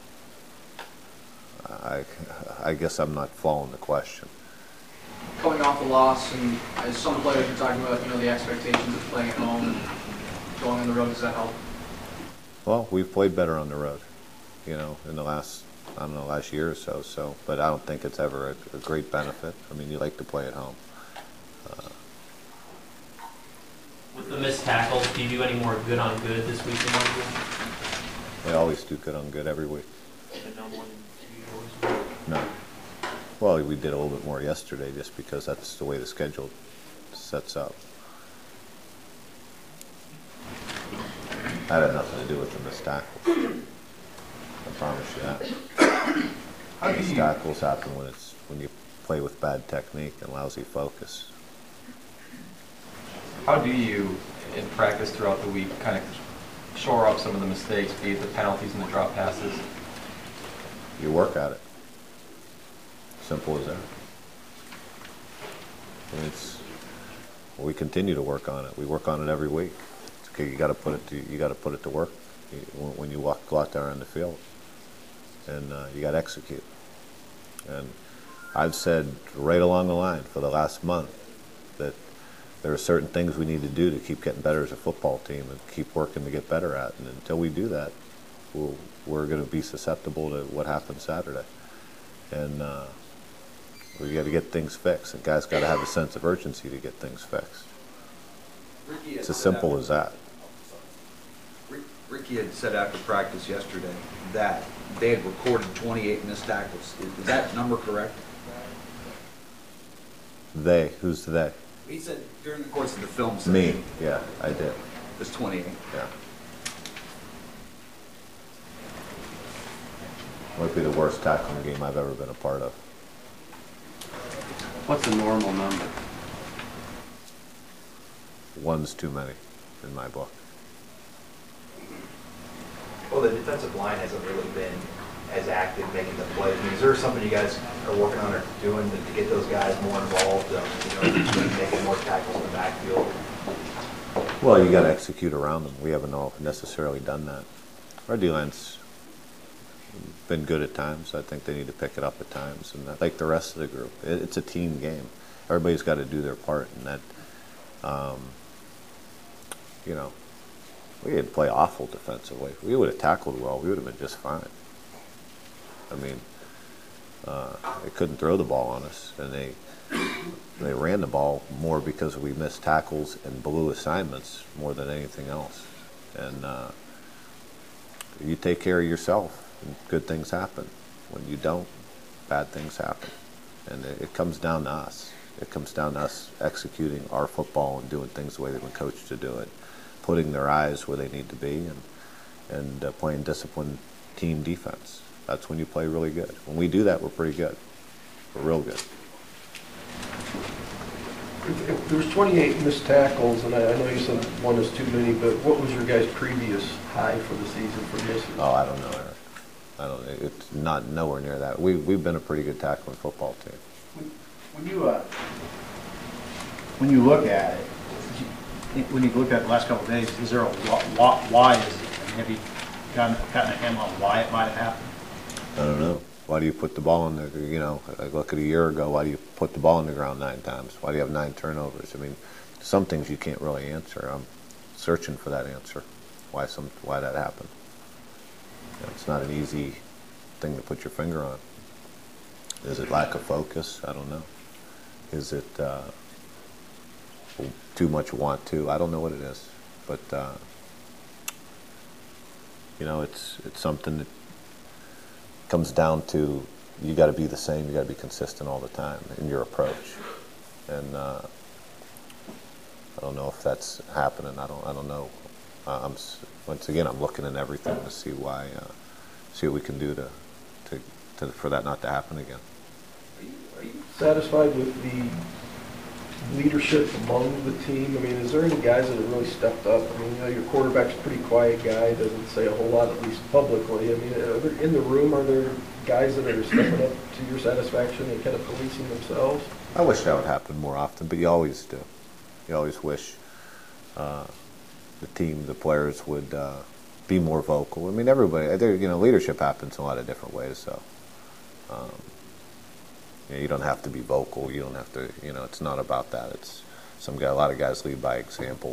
I guess I'm not following the question. Coming off the loss, and as some players are talking about, the expectations of playing at home and going on the road, does that help? Well, we've played better on the road, in the last year or so. But I don't think it's ever a great benefit. I mean, you like to play at home. With the missed tackles, do you do any more good on good this week than one week? We always do good on good every week. But no more than 2 years? No. Well, we did a little bit more yesterday just because that's the way the schedule sets up. That had nothing to do with the missed tackles. I promise you that. Missed tackles happen when you play with bad technique and lousy focus. How do you, in practice throughout the week, kind of shore up some of the mistakes, be it the penalties and the drop passes? You work at it. Simple as that. We continue to work on it. We work on it every week. It's okay, you got to put it to work when you go out there on the field, and you got to execute. And I've said right along the line for the last month that there are certain things we need to do to keep getting better as a football team and keep working to get better at. And until we do that, we're going to be susceptible to what happens Saturday. And we got to get things fixed. And guys got to have a sense of urgency to get things fixed. It's as simple as that. Ricky had said after practice yesterday that they had recorded 28 missed tackles. Is that number correct? They? Who's they? He said during the course of the film session. Me, yeah, I did. It's 28. Yeah. Might be the worst tackling game I've ever been a part of. What's a normal number? One's too many, in my book. Well, the defensive line hasn't really been as active making the plays. I mean, is there something you guys are working on or doing to get those guys more involved, making more tackles in the backfield? Well, you got to execute around them. We haven't all necessarily done that. Our D-line's been good at times. I think they need to pick it up at times. And like the rest of the group, it's a team game. everybody's got to do their part, and that, you know, we didn't play awful defensively. We would have tackled well. We would have been just fine. I mean, they couldn't throw the ball on us, and they ran the ball more because we missed tackles and blew assignments more than anything else. And you take care of yourself, and good things happen. When you don't, bad things happen. And it comes down to us. It comes down to us executing our football and doing things the way they've been coached to do it, putting their eyes where they need to be, and playing disciplined team defense. That's when you play really good. When we do that, we're pretty good. We're real good. There was 28 missed tackles, and I know you said one is too many, but what was your guys' previous high for the season for misses? Oh, I don't know, Eric. I don't. It's not nowhere near that. We've been a pretty good tackling football team. When you look at it, when you look at the last couple of days, is there a why is it? I mean, have you gotten a handle on why it might have happened? I don't know. Why do you put the ball in there? You know, I look at a year ago. Why do you put the ball on the ground 9 times? Why do you have 9 turnovers? I mean, some things you can't really answer. I'm searching for that answer. Why that happened? You know, it's not an easy thing to put your finger on. Is it lack of focus? I don't know. Is it too much want to? I don't know what it is, but you know, it's something that comes down to you got to be the same. You got to be consistent all the time in your approach, and I don't know if that's happening. I don't know. Once again, I'm looking at everything to see see what we can do for that not to happen again. Are you satisfied with the leadership among the team? I mean, is there any guys that have really stepped up? I mean, you know, your quarterback's a pretty quiet guy, doesn't say a whole lot, at least publicly. I mean, in the room, are there guys that are stepping up to your satisfaction and kind of policing themselves? I wish that would happen more often, but you always do. You always wish the team, the players would be more vocal. I mean, everybody, you know, leadership happens in a lot of different ways, so. You know, you don't have to be vocal. You don't have to, you know, it's not about that. It's a lot of guys lead by example.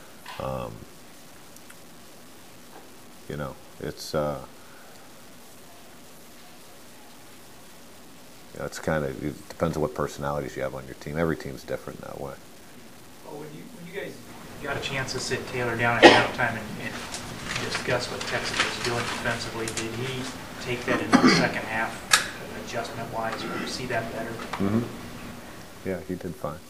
You know, it's, you know, it's kind of, it depends on what personalities you have on your team. Every team's different that way. Well, when you guys got a chance to sit Taylor down at halftime and discuss what Texas was doing defensively, did he take that into the second half? Adjustment-wise, you see that better? Mm-hmm. Yeah, he did fine.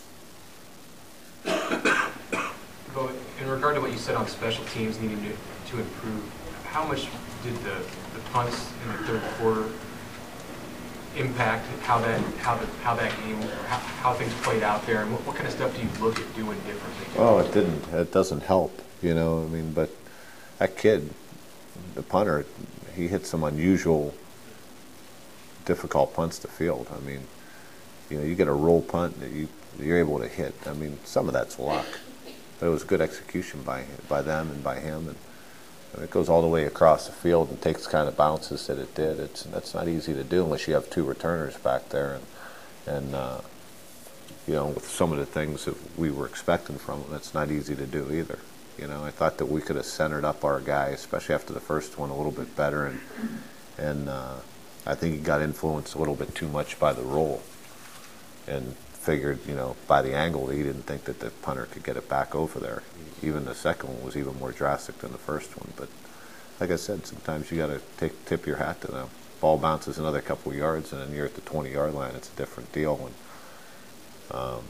But in regard to what you said on special teams needing to improve, how much did the punts in the third quarter impact how that game, how things played out there, and what kind of stuff do you look at doing differently? Oh, it didn't. It doesn't help, you know. I mean, but that kid, the punter, he hit some unusual, difficult punts to field. I mean, you know, you get a roll punt that you're able to hit. I mean, some of that's luck, but it was good execution by them and by him, and it goes all the way across the field and takes kind of bounces that it did. That's not easy to do unless you have 2 returners back there, and you know, with some of the things that we were expecting from them, that's not easy to do either. You know, I thought that we could have centered up our guy, especially after the first one, a little bit better, and I think he got influenced a little bit too much by the roll and figured, you know, by the angle, he didn't think that the punter could get it back over there. Even the second one was even more drastic than the first one. But like I said, sometimes you got to tip your hat to them. Ball bounces another couple yards, and then you're at the 20-yard line. It's a different deal. And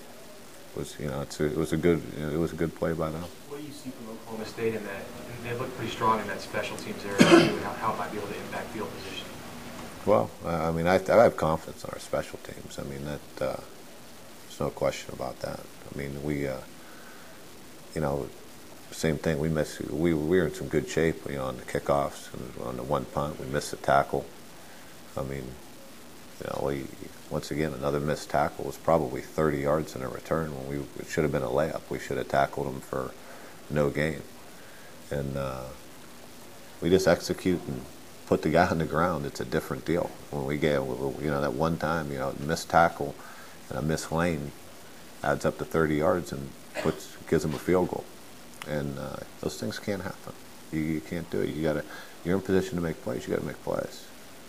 it was a good play by them. What do you see from Oklahoma State in that? They look pretty strong in that special teams area too, and how it might be able to impact field position. Well, I mean, I have confidence in our special teams. I mean, there's no question about that. I mean, we, you know, same thing. We were in some good shape, you know, on the kickoffs and on the one punt. We missed a tackle. I mean, you know, once again, another missed tackle was probably 30 yards in a return when it should have been a layup. We should have tackled him for no gain. And we just execute and put the guy on the ground. It's a different deal. When we get, you know, that one time, you know, missed tackle, and a missed lane adds up to 30 yards and gives them a field goal. And those things can't happen. You can't do it. You're in position to make plays. You got to make plays.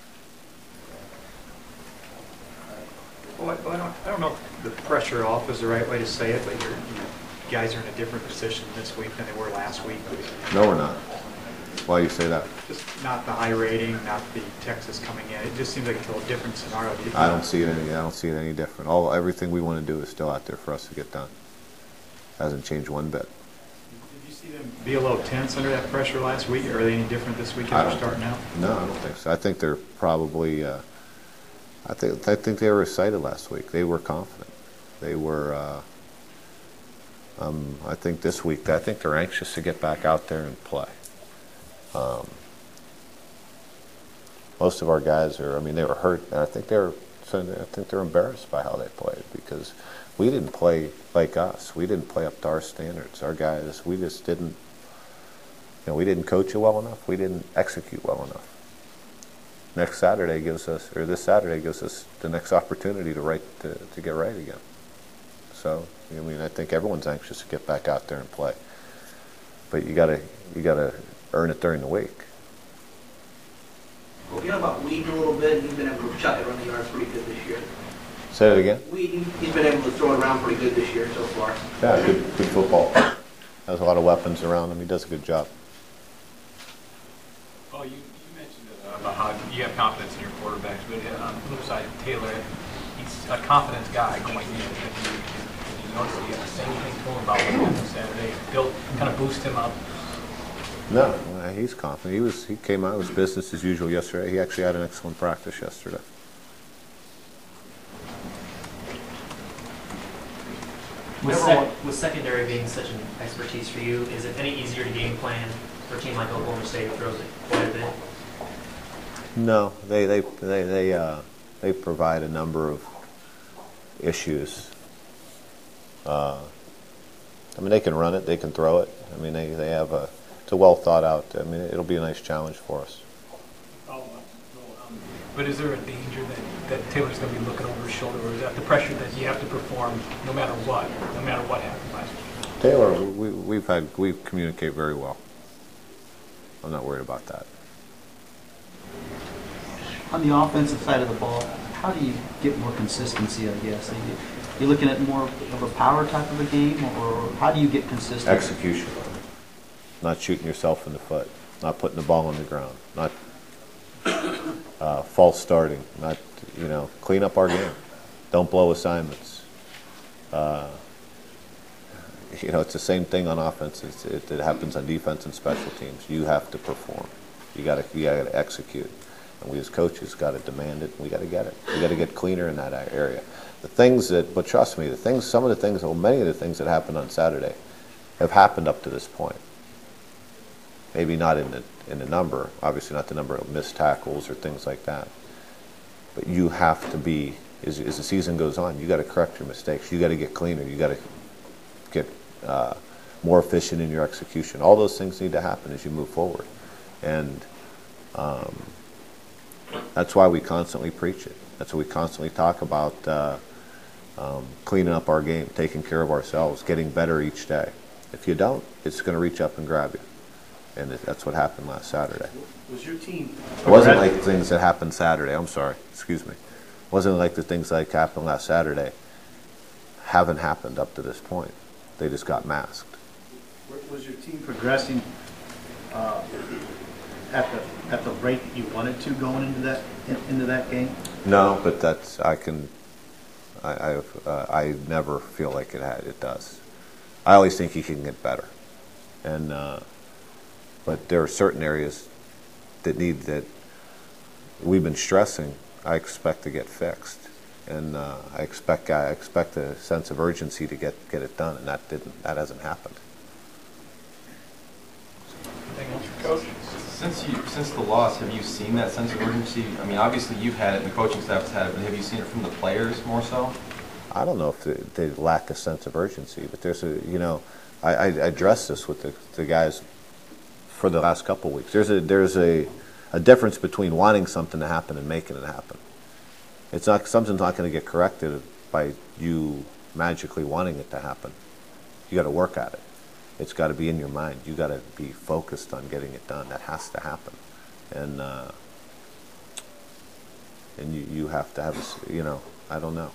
Well, I don't know if the pressure off is the right way to say it, but you guys are in a different position this week than they were last week. No, we're not. Why do you say that? Just not the high rating, not the Texas coming in. It just seems like it's a little different scenario. I don't see it any different. Everything we want to do is still out there for us to get done. Hasn't changed one bit. Did you see them be a little tense under that pressure last week, or are they any different this week as they're starting out? No, I don't think so. I think they're probably. I think they were excited last week. They were confident. They were. I think this week, I think they're anxious to get back out there and play. Most of our guys are. I mean, they were hurt, and I think they're embarrassed by how they played because we didn't play like us. We didn't play up to our standards. Our guys, we just didn't. We didn't coach it well enough. We didn't execute well enough. This Saturday gives us the next opportunity to get right again. So, I mean, I think everyone's anxious to get back out there and play. But you gotta earn it during the week. Well, you know about Wheaton a little bit. He's been able to chuck it around the yards pretty good this year. Say it again. Wheaton, he's been able to throw it around pretty good this year so far. Yeah, good football. Has a lot of weapons around him. He does a good job. Oh, you mentioned about how you have confidence in your quarterbacks, but on the flip side, Taylor, he's a confidence guy going in. If you notice, you have to say anything to him about what happened Saturday. Bill kind of boost him up. No, he's confident. He came out. It was business as usual yesterday. He actually had an excellent practice yesterday. With secondary being such an expertise for you, is it any easier to game plan for a team like Oklahoma State who throws it quite a bit? No, they provide a number of issues. I mean, they can run it, they can throw it. I mean, they have it's a well thought out. I mean, it'll be a nice challenge for us. But is there a danger that Taylor's going to be looking over his shoulder, or is that the pressure that you have to perform no matter what happened last week? Taylor, we communicate very well. I'm not worried about that. On the offensive side of the ball, how do you get more consistency, I guess? Are you looking at more of a power type of a game, or how do you get consistent? Execution. Not shooting yourself in the foot. Not putting the ball on the ground. Not false starting. Not, clean up our game. Don't blow assignments. It's the same thing on offense. It happens on defense and special teams. You have to perform. You got to execute. And we as coaches got to demand it. We got to get it. We got to get cleaner in that area. But trust me, many of the things that happened on Saturday have happened up to this point. Maybe not in the number, obviously not the number of missed tackles or things like that. But you have to be, as the season goes on, you got to correct your mistakes. You got to get cleaner. You got to get more efficient in your execution. All those things need to happen as you move forward, and that's why we constantly preach it. That's why we constantly talk about cleaning up our game, taking care of ourselves, getting better each day. If you don't, it's going to reach up and grab you. And that's what happened last Saturday. Was your team? It wasn't like things that happened Saturday. I'm sorry. Excuse me. It wasn't like the things that happened last Saturday haven't happened up to this point. They just got masked. Was your team progressing at the rate that you wanted to going into that game? No, but I never feel like it does. I always think you can get better, but there are certain areas that we've been stressing. I expect to get fixed, and I expect a sense of urgency to get it done, and that hasn't happened. Coach, since the loss, have you seen that sense of urgency? I mean, obviously you've had it, and the coaching staff has had it, but have you seen it from the players more so? I don't know if they lack a sense of urgency, but I addressed this with the guys for the last couple of weeks. There's a difference between wanting something to happen and making it happen. Something's not going to get corrected by you magically wanting it to happen. You got to work at it. It's got to be in your mind. You got to be focused on getting it done. That has to happen, and you have to have I don't know,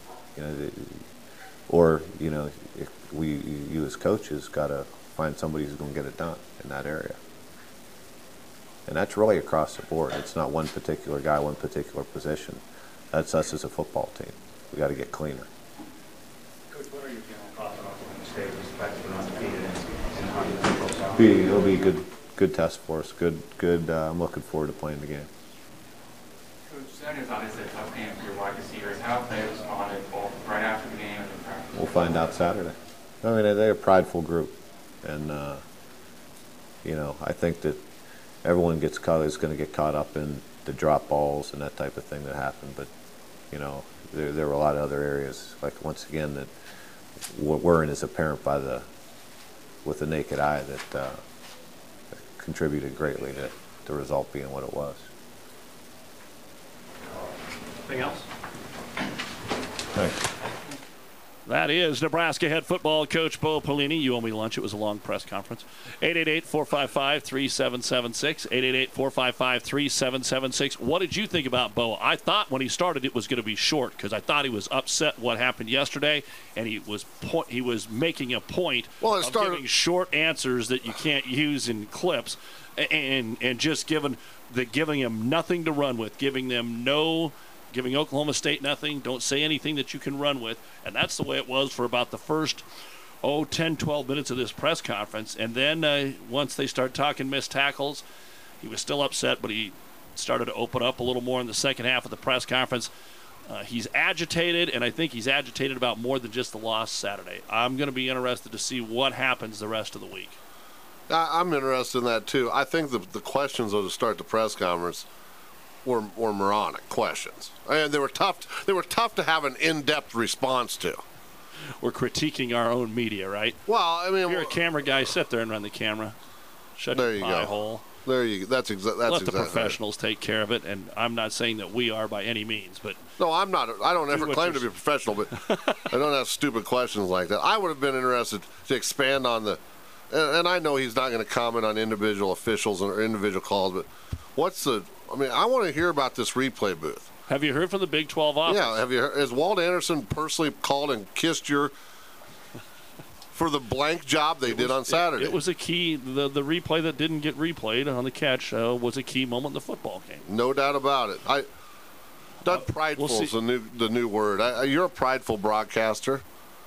or if you as coaches got to find somebody who's going to get it done in that area. And that's really across the board. It's not one particular guy, one particular position. That's us as a football team. We got to get cleaner. Coach, what are your general thoughts on Oklahoma State with respect to being undefeated and how you think It'll be a good test for us. Good. I'm looking forward to playing the game. Coach, Saturday's obviously a tough game for your wide receivers. How have they responded both right after the game and in practice? We'll find out Saturday. I mean, they're a prideful group, and I think that everyone is going to get caught up in the drop balls and that type of thing that happened. But there were a lot of other areas, like once again, that weren't as apparent with the naked eye that contributed greatly to the result being what it was. Anything else? Thanks. That is Nebraska head football coach Bo Pelini. You owe me lunch. It was a long press conference. 888-455-3776. 888-455-3776. What did you think about Bo? I thought when he started it was going to be short because I thought he was upset what happened yesterday, and he was making a point of giving short answers that you can't use in clips, and just giving him nothing to run with, giving Oklahoma State nothing. Don't say anything that you can run with. And that's the way it was for about the first, 10, 12 minutes of this press conference. And then once they start talking missed tackles, he was still upset, but he started to open up a little more in the second half of the press conference. He's agitated, and I think he's agitated about more than just the loss Saturday. I'm going to be interested to see what happens the rest of the week. I'm interested in that, too. I think the questions to start the press conference were moronic questions. And they were tough to have an in-depth response to. We're critiquing our own media, right? Well, I mean, if you're a camera guy, sit there and run the camera. Shut your pie hole. There you go. That's Let the professionals take care of it, and I'm not saying that we are by any means, but no, I'm not. I don't ever claim to be a professional, but I don't have stupid questions like that. I would have been interested to expand on and I know he's not going to comment on individual officials or individual calls, but I want to hear about this replay booth. Have you heard from the Big 12 office? Yeah, has Walt Anderson personally called and kissed for the blank job they did on Saturday? It was a key. The replay that didn't get replayed on the catch was a key moment in the football game. No doubt about it. Prideful is the new word. You're a prideful broadcaster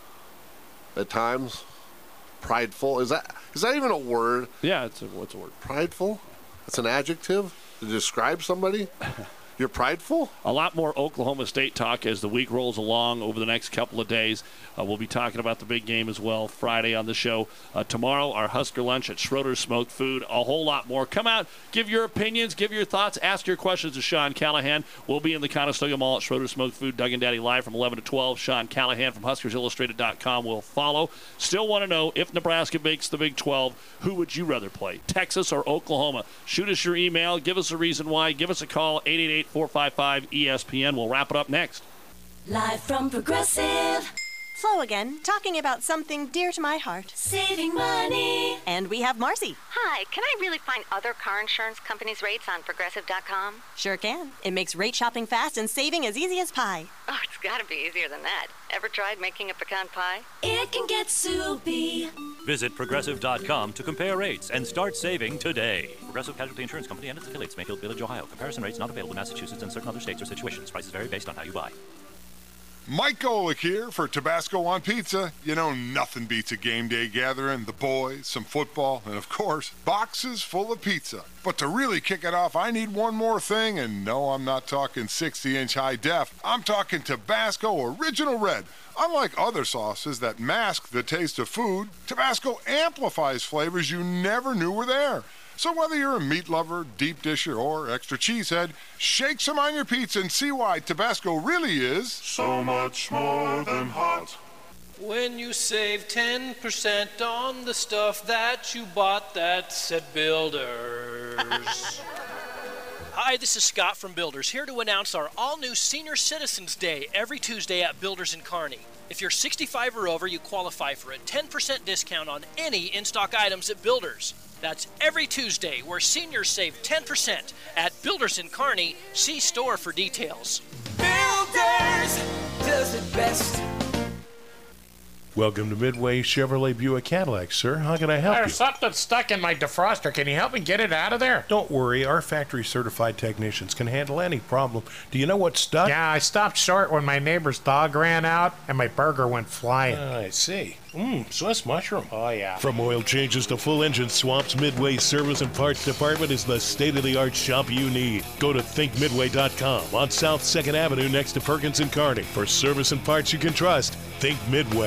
at times. Prideful. Is that even a word? Yeah, what's a word? Prideful? It's an adjective to describe somebody? You're prideful? A lot more Oklahoma State talk as the week rolls along over the next couple of days. We'll be talking about the big game as well Friday on the show. Tomorrow, our Husker lunch at Schroeder's Smoked Food. A whole lot more. Come out, give your opinions, give your thoughts, ask your questions to Sean Callahan. We'll be in the Conestoga Mall at Schroeder's Smoked Food. Doug and Daddy live from 11 to 12. Sean Callahan from HuskersIllustrated.com will follow. Still want to know, if Nebraska makes the Big 12, who would you rather play, Texas or Oklahoma? Shoot us your email. Give us a reason why. Give us a call, 888-455-ESPN. We'll wrap it up next. Live from Progressive. Flo again, talking about something dear to my heart. Saving money. And we have Marcy. Hi, can I really find other car insurance companies' rates on Progressive.com? Sure can. It makes rate shopping fast and saving as easy as pie. Oh, it's got to be easier than that. Ever tried making a pecan pie? It can get soupy. Visit Progressive.com to compare rates and start saving today. Progressive Casualty Insurance Company and its affiliates, Mayfield Village, Ohio. Comparison rates not available in Massachusetts and certain other states or situations. Prices vary based on how you buy. Mike Golick here for Tabasco on Pizza. You know, nothing beats a game day gathering, the boys, some football, and of course, boxes full of pizza. But to really kick it off, I need one more thing, and no, I'm not talking 60-inch high def. I'm talking Tabasco Original Red. Unlike other sauces that mask the taste of food, Tabasco amplifies flavors you never knew were there. So whether you're a meat lover, deep disher, or extra cheesehead, shake some on your pizza and see why Tabasco really is so much more than hot. When you save 10% on the stuff that you bought, that's at Builders. Hi, this is Scott from Builders, here to announce our all-new Senior Citizens Day every Tuesday at Builders in Kearney. If you're 65 or over, you qualify for a 10% discount on any in-stock items at Builders. That's every Tuesday, where seniors save 10% at Builders in Kearney. See store for details. Builders does it best. Welcome to Midway Chevrolet Buick Cadillac, sir. How can I help you? There's something stuck in my defroster. Can you help me get it out of there? Don't worry, our factory-certified technicians can handle any problem. Do you know what's stuck? Yeah, I stopped short when my neighbor's dog ran out and my burger went flying. I see. Swiss mushroom. Oh, yeah. From oil changes to full engine swaps, Midway Service and Parts Department is the state-of-the-art shop you need. Go to thinkmidway.com on South 2nd Avenue next to Perkins and Kearney. For service and parts you can trust, think Midway.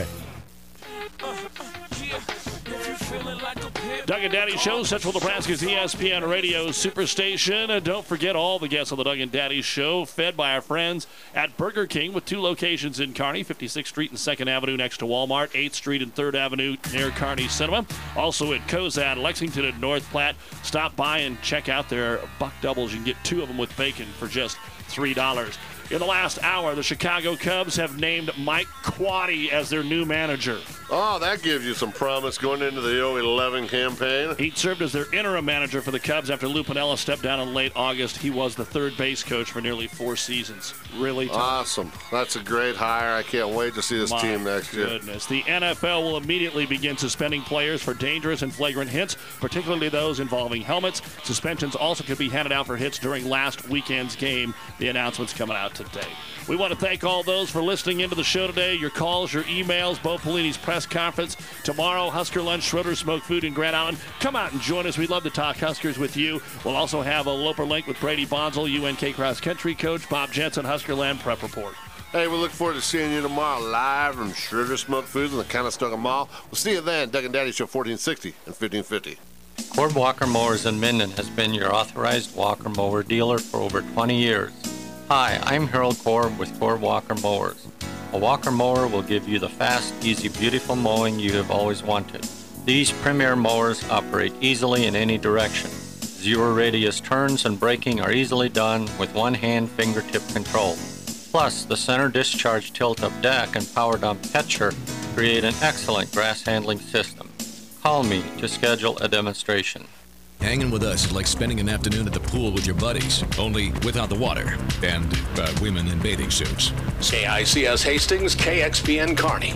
Doug and Daddy Show, Central Nebraska's ESPN Radio Superstation. And don't forget all the guests on the Doug and Daddy Show, fed by our friends at Burger King with 2 locations in Kearney, 56th Street and 2nd Avenue next to Walmart, 8th Street and 3rd Avenue near Kearney Cinema. Also at Cozad, Lexington and North Platte. Stop by and check out their buck doubles. You can get 2 of them with bacon for just $3. In the last hour, the Chicago Cubs have named Mike Quade as their new manager. Oh, that gives you some promise going into the 0-11 campaign. He served as their interim manager for the Cubs after Lou Piniella stepped down in late August. He was the third base coach for nearly 4 seasons. Really tough. Awesome. That's a great hire. I can't wait to see this team next year. Goodness. The NFL will immediately begin suspending players for dangerous and flagrant hits, particularly those involving helmets. Suspensions also could be handed out for hits during last weekend's game. The announcement's coming out today. We want to thank all those for listening into the show today. Your calls, your emails, Bo Pelini's press conference. Tomorrow, Husker Lunch, Schroeder Smoked Food in Grand Island. Come out and join us. We'd love to talk Huskers with you. We'll also have a Loper Link with Brady Bonzel, UNK cross country coach, Bob Jensen, Huskerland Prep Report. Hey, we look forward to seeing you tomorrow live from Schroeder Smoked Foods in the Conestoga Mall. We'll see you then. Doug and Daddy Show 1460 and 1550. Korb Walker Mowers in Minden has been your authorized Walker mower dealer for over 20 years. Hi, I'm Harold Korb with Korb Walker Mowers. A Walker mower will give you the fast, easy, beautiful mowing you have always wanted. These premier mowers operate easily in any direction. Zero radius turns and braking are easily done with one-hand fingertip control. Plus, the center discharge tilt-up deck and power dump catcher create an excellent grass handling system. Call me to schedule a demonstration. Hanging with us is like spending an afternoon at the pool with your buddies, only without the water and women in bathing suits. KICS Hastings, KXPN Kearney.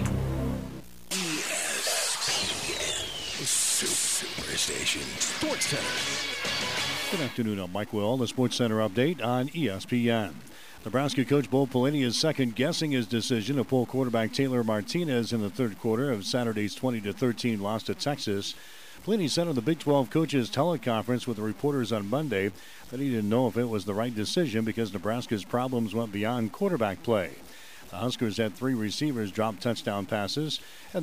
Superstation Sports Center. Good afternoon, I'm Mike Will. The Sports Center update on ESPN. Nebraska coach Bo Pelini is second-guessing his decision to pull quarterback Taylor Martinez in the third quarter of Saturday's 20-13 loss to Texas. Pelini said on the Big 12 coaches teleconference with the reporters on Monday that he didn't know if it was the right decision because Nebraska's problems went beyond quarterback play. The Huskers had 3 receivers drop touchdown passes, and